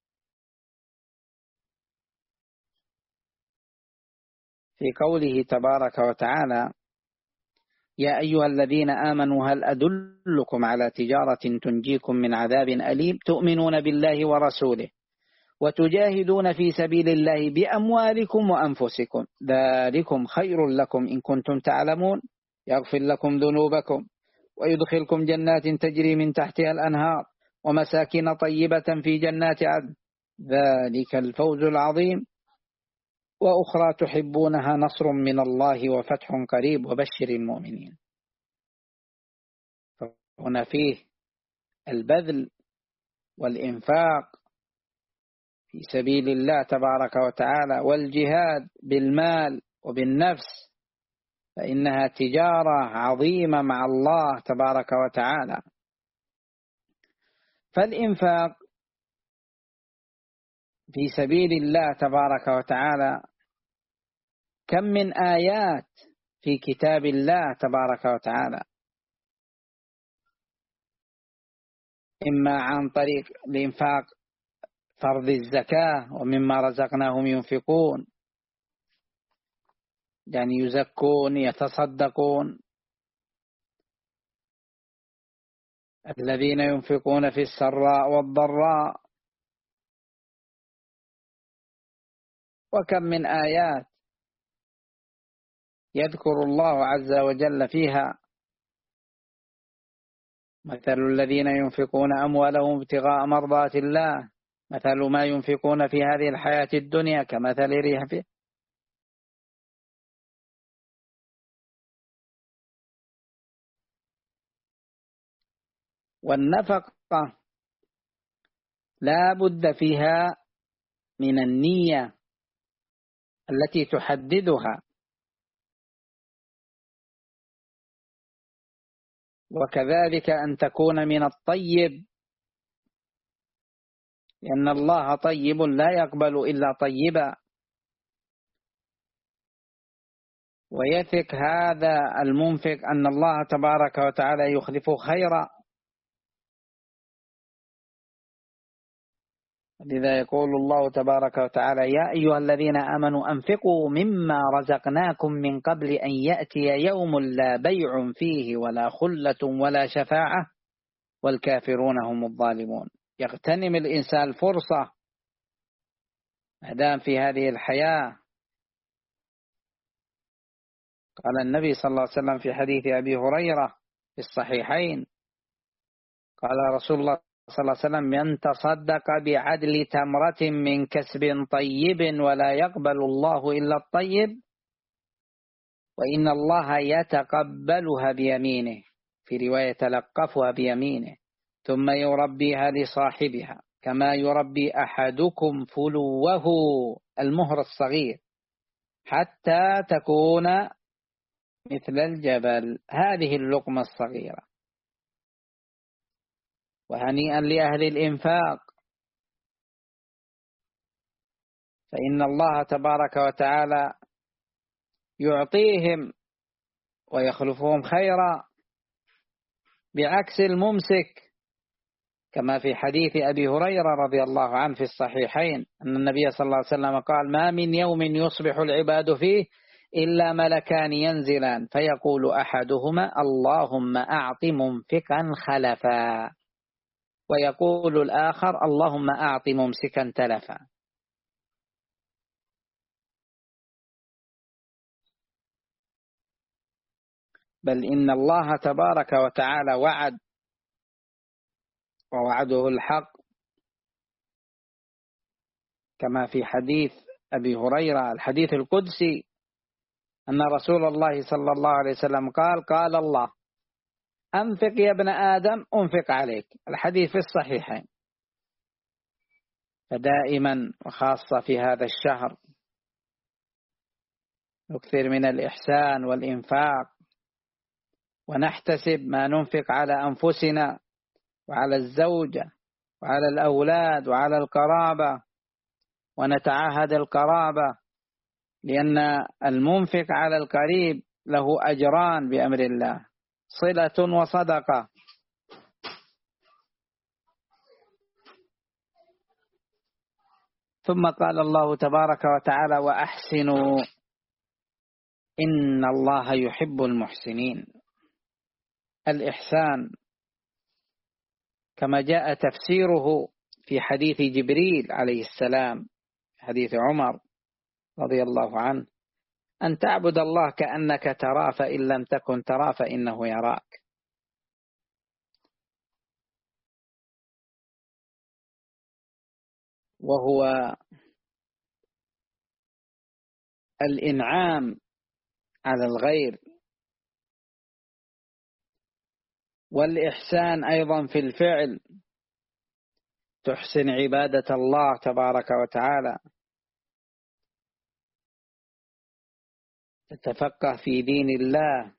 في قوله تبارك وتعالى: يا أيها الذين آمنوا هل أدلكم على تجارة تنجيكم من عذاب أليم تؤمنون بالله ورسوله وتجاهدون في سبيل الله بأموالكم وأنفسكم ذلكم خير لكم إن كنتم تعلمون يغفر لكم ذنوبكم ويدخلكم جنات تجري من تحتها الأنهار ومساكن طيبة في جنات عدن ذلك الفوز العظيم وأخرى تحبونها نصر من الله وفتح قريب وبشر المؤمنين. هنا فيه البذل والإنفاق في سبيل الله تبارك وتعالى والجهاد بالمال وبالنفس، فإنها تجارة عظيمة مع الله تبارك وتعالى. فالإنفاق في سبيل الله تبارك وتعالى كم من آيات في كتاب الله تبارك وتعالى، إما عن طريق الإنفاق فرض الزكاة ومما رزقناهم ينفقون، يعني يزكون يتصدقون، الذين ينفقون في السراء والضراء. وكم من آيات يذكر الله عز وجل فيها: مثل الذين ينفقون أموالهم ابتغاء مرضات الله مثل ما ينفقون في هذه الحياة الدنيا كمثل ريح فيه والنفقة لا بد فيها من النية التي تحددها، وكذلك أن تكون من الطيب، لأن الله طيب لا يقبل إلا طيبا، ويثق هذا المنفق أن الله تبارك وتعالى يخلفه خيرا. لذا يقول الله تبارك وتعالى: يا أيها الذين آمنوا أنفقوا مما رزقناكم من قبل أن يأتي يوم لا بيع فيه ولا خلة ولا شفاعة والكافرون هم الظالمون. يغتنم الإنسان الفرصة ما دام في هذه الحياة. قال النبي صلى الله عليه وسلم في حديث أبي هريرة في الصحيحين، قال رسول الله صلى الله عليه وسلم: من تصدق بعدل تمرة من كسب طيب ولا يقبل الله إلا الطيب وإن الله يتقبلها بيمينه، في رواية تلقفها بيمينه، ثم يربيها لصاحبها كما يربي أحدكم فلوه المهر الصغير حتى تكون مثل الجبل. هذه اللقمة الصغيرة. وهنيئا لأهل الإنفاق، فإن الله تبارك وتعالى يعطيهم ويخلفهم خيرا بعكس الممسك، كما في حديث أبي هريرة رضي الله عنه في الصحيحين أن النبي صلى الله عليه وسلم قال: ما من يوم يصبح العباد فيه إلا ملكان ينزلان فيقول أحدهما: اللهم أعط ممسكا خلفا، ويقول الآخر: اللهم أعط ممسكا تلفا. بل إن الله تبارك وتعالى وعد، ووعده الحق، كما في حديث أبي هريرة الحديث القدسي أن رسول الله صلى الله عليه وسلم قال: قال الله: أنفق يا ابن آدم أنفق عليك. الحديث في الصحيحين. فدائما وخاصة في هذا الشهر نكثر من الإحسان والإنفاق، ونحتسب ما ننفق على أنفسنا وعلى الزوجة وعلى الأولاد وعلى القرابة، ونتعاهد القرابة، لأن المنفق على القريب له أجران بأمر الله: صلة وصدقة. ثم قال الله تبارك وتعالى: وأحسنوا إن الله يحب المحسنين. الإحسان كما جاء تفسيره في حديث جبريل عليه السلام، حديث عمر رضي الله عنه: أن تعبد الله كأنك تراه فإن لم تكن تراه فإنه يراك. وهو الإنعام على الغير، والإحسان أيضا في الفعل، تحسن عبادة الله تبارك وتعالى، تتفقه في دين الله،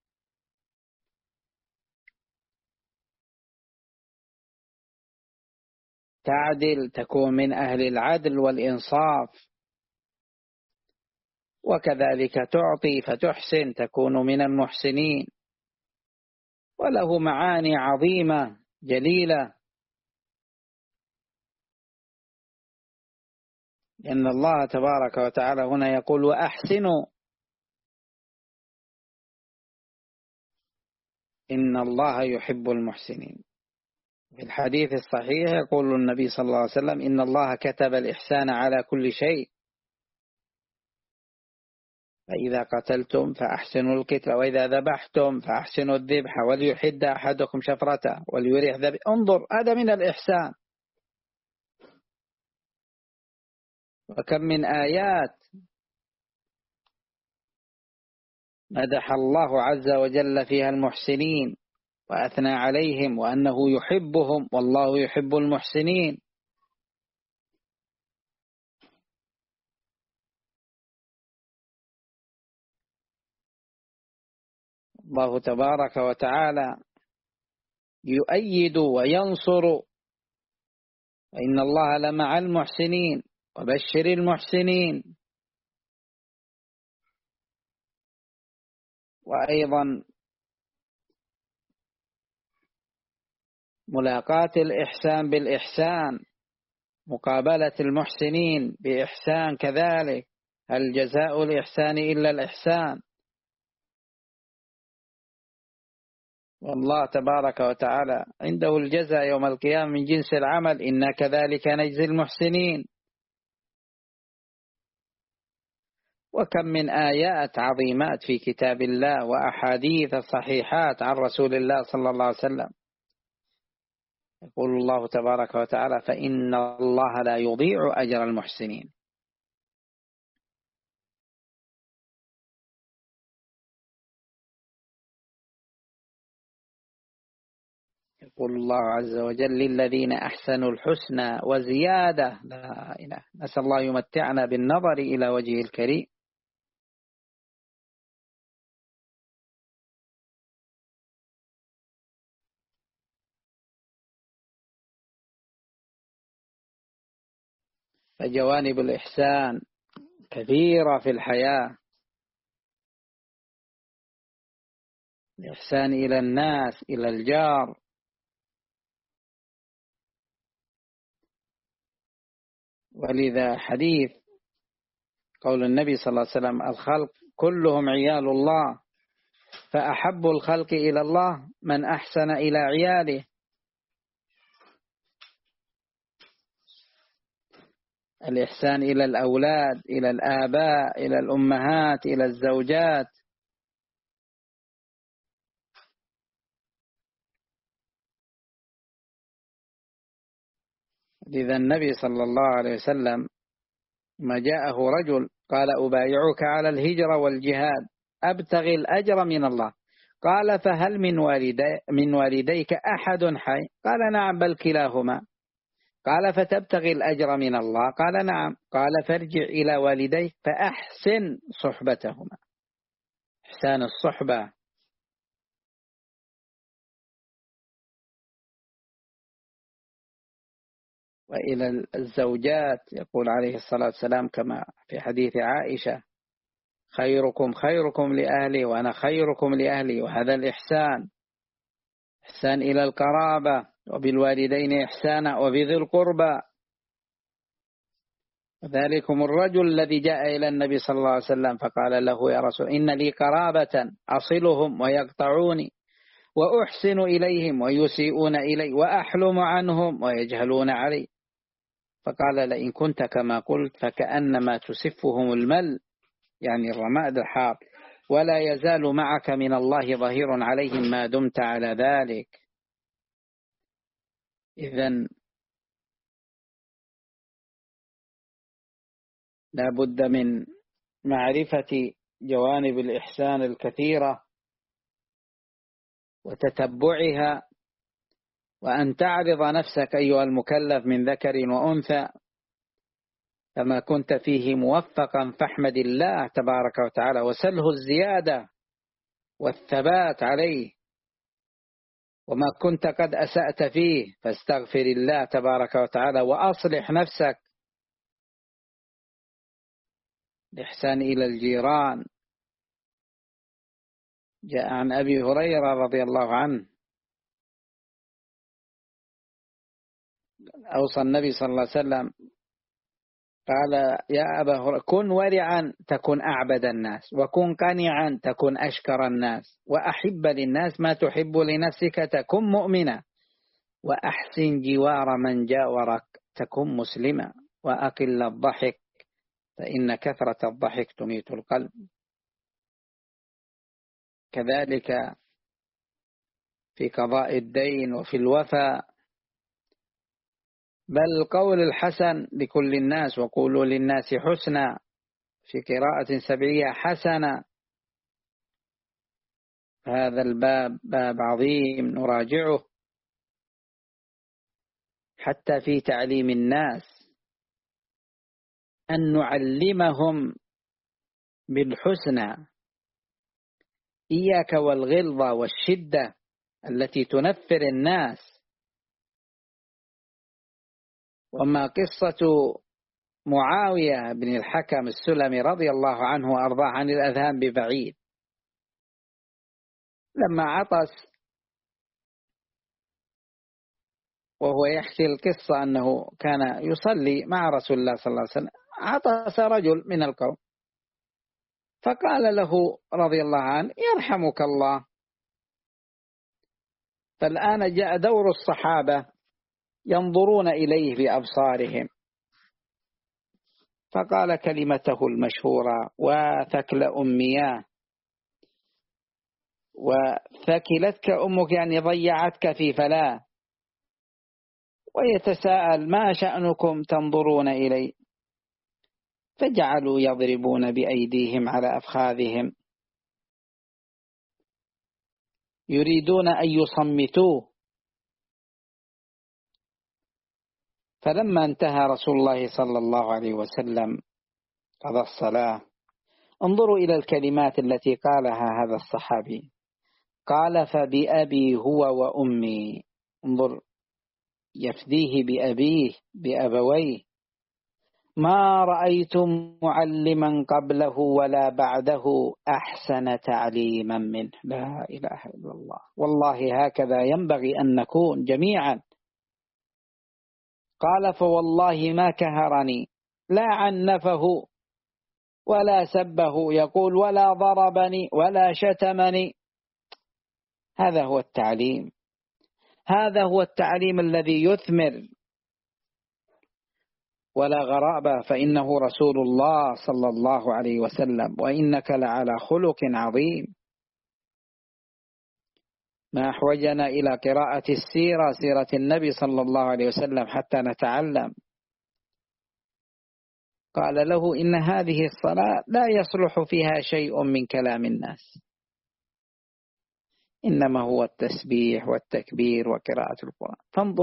تعدل، تكون من أهل العدل والإنصاف، وكذلك تعطي فتحسن، تكون من المحسنين. وله معاني عظيمة جليلة، لأن الله تبارك وتعالى هنا يقول: وأحسنوا إن الله يحب المحسنين. في الحديث الصحيح يقول النبي صلى الله عليه وسلم: إن الله كتب الإحسان على كل شيء، فإذا قتلتم فأحسنوا القتل، وإذا ذبحتم فأحسنوا الذبح، وليحد أحدكم شفرته وليريح ذبح. انظر، هذا من الإحسان. وكم من آيات مدح الله عز وجل فيها المحسنين وأثنى عليهم وأنه يحبهم والله يحب المحسنين. الله تبارك وتعالى يؤيد وينصر، وإن الله لمع المحسنين وبشر المحسنين. وأيضا ملاقاة الإحسان بالإحسان، مقابلة المحسنين بإحسان كذلك، هل جزاء الإحسان إلا الإحسان. والله تبارك وتعالى عنده الجزاء يوم القيامة من جنس العمل، إنا كذلك نجزي المحسنين. وكم من آيات عظيمات في كتاب الله وأحاديث صحيحات عن رسول الله صلى الله عليه وسلم. يقول الله تبارك وتعالى: فإن الله لا يضيع أجر المحسنين. يقول الله عز وجل: للذين أحسنوا الحسنى وزيادة. لا إله، نسأل الله يمتعنا بالنظر إلى وجهه الكريم. فجوانب الإحسان كثيرة في الحياة. الإحسان إلى الناس، إلى الجار. ولذا حديث قول النبي صلى الله عليه وسلم: الخلق كلهم عيال الله، فأحب الخلق إلى الله من أحسن إلى عياله. الإحسان إلى الأولاد، إلى الآباء، إلى الأمهات، إلى الزوجات. لذا النبي صلى الله عليه وسلم ما جاءه رجل قال: أبايعك على الهجرة والجهاد أبتغي الأجر من الله. قال: فهل من والديك أحد حي؟ قال: نعم، بل كلاهما. قال: فتبتغي الأجر من الله؟ قال: نعم. قال: فارجع إلى والديك فأحسن صحبتهما. إحسان الصحبة. وإلى الزوجات يقول عليه الصلاة والسلام كما في حديث عائشة: خيركم خيركم لأهلي وأنا خيركم لأهلي. وهذا الإحسان. إحسان إلى القرابة، وبالوالدين إحسانا، وبذي القربى. ذلكم الرجل الذي جاء إلى النبي صلى الله عليه وسلم فقال له: يا رسول، إن لي قرابة أصلهم ويقطعوني، وأحسن إليهم ويسيئون إلي، وأحلم عنهم ويجهلون علي. فقال: لئن كنت كما قلت فكأنما تسفهم المل، يعني الرماد الحار، ولا يزال معك من الله ظهير عليهم ما دمت على ذلك. إذن لا بد من معرفة جوانب الإحسان الكثيرة وتتبعها، وأن تعرض نفسك أيها المكلف من ذكر وأنثى فما كنت فيه موفقا فاحمد الله تبارك وتعالى وسله الزيادة والثبات عليه، وما كنت قد أسأت فيه فاستغفر الله تبارك وتعالى وأصلح نفسك. الإحسان إلى الجيران. جاء عن أبي هريرة رضي الله عنه أوصى النبي صلى الله عليه وسلم قال: يا أبا هريرة، كن ورعا تكن أعبد الناس، وكن قنعا تكن أشكر الناس، وأحب للناس ما تحب لنفسك تكن مؤمنا، وأحسن جوار من جاورك تكن مسلما، وأقل الضحك فإن كثرة الضحك تميت القلب. كذلك في قضاء الدين وفي الوفاء. بل قول الحسن لكل الناس وقولوا للناس حسنا، في قراءة سبعية حسنا. هذا الباب باب عظيم نراجعه حتى في تعليم الناس، أن نعلمهم بالحسنى. إياك والغلظة والشدة التي تنفر الناس. وما قصة معاوية بن الحكم السلمي رضي الله عنه وأرضاه عن الأذهان ببعيد. لما عطس وهو يحكي القصة أنه كان يصلي مع رسول الله صلى الله عليه وسلم، عطس رجل من القوم فقال له رضي الله عنه يرحمك الله. فالآن جاء دور الصحابة ينظرون إليه بأبصارهم، فقال كلمته المشهورة وثكل أمياه، وثكلتك أمك يعني ضيعتك في فلاة، ويتساءل ما شأنكم تنظرون إلي؟ فجعلوا يضربون بأيديهم على أفخاذهم يريدون أن يصمتوه. فلما انتهى رسول الله صلى الله عليه وسلم قضى الصلاة، انظروا إلى الكلمات التي قالها هذا الصحابي، قال فبأبي هو وأمي. انظر، يفديه بأبيه بأبويه. ما رأيت معلما قبله ولا بعده أحسن تعليما منه. لا إله إلا الله، والله هكذا ينبغي أن نكون جميعا. قال فوالله ما كهرني، لا عنفه ولا سبه، يقول ولا ضربني ولا شتمني. هذا هو التعليم، هذا هو التعليم الذي يثمر. ولا غرابة، فإنه رسول الله صلى الله عليه وسلم، وإنك لعلى خلق عظيم. ما أحوجنا إلى قراءة السيرة، سيرة النبي صلى الله عليه وسلم حتى نتعلم. قال له إن هذه الصلاة لا يصلح فيها شيء من كلام الناس، إنما هو التسبيح والتكبير وقراءة القرآن.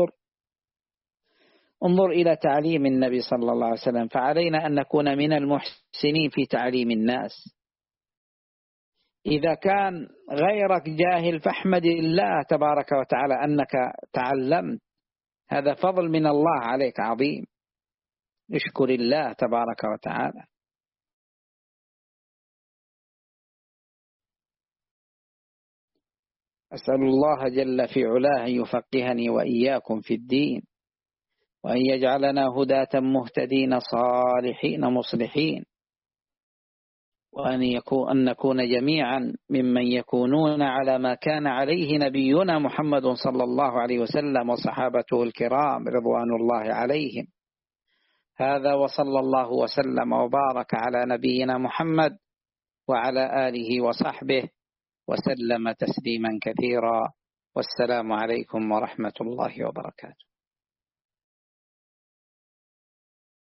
انظر إلى تعليم النبي صلى الله عليه وسلم. فعلينا أن نكون من المحسنين في تعليم الناس. إذا كان غيرك جاهل فاحمد الله تبارك وتعالى أنك تعلمت، هذا فضل من الله عليك عظيم. اشكر الله تبارك وتعالى. أسأل الله جل في علاه أن يفقهني وإياكم في الدين، وأن يجعلنا هداة مهتدين صالحين مصلحين، وأن نكون جميعا ممن يكونون على ما كان عليه نبينا محمد صلى الله عليه وسلم وصحابته الكرام رضوان الله عليهم. هذا وصلى الله وسلم وبارك على نبينا محمد وعلى آله وصحبه وسلم تسليما كثيرا. والسلام عليكم ورحمة الله وبركاته.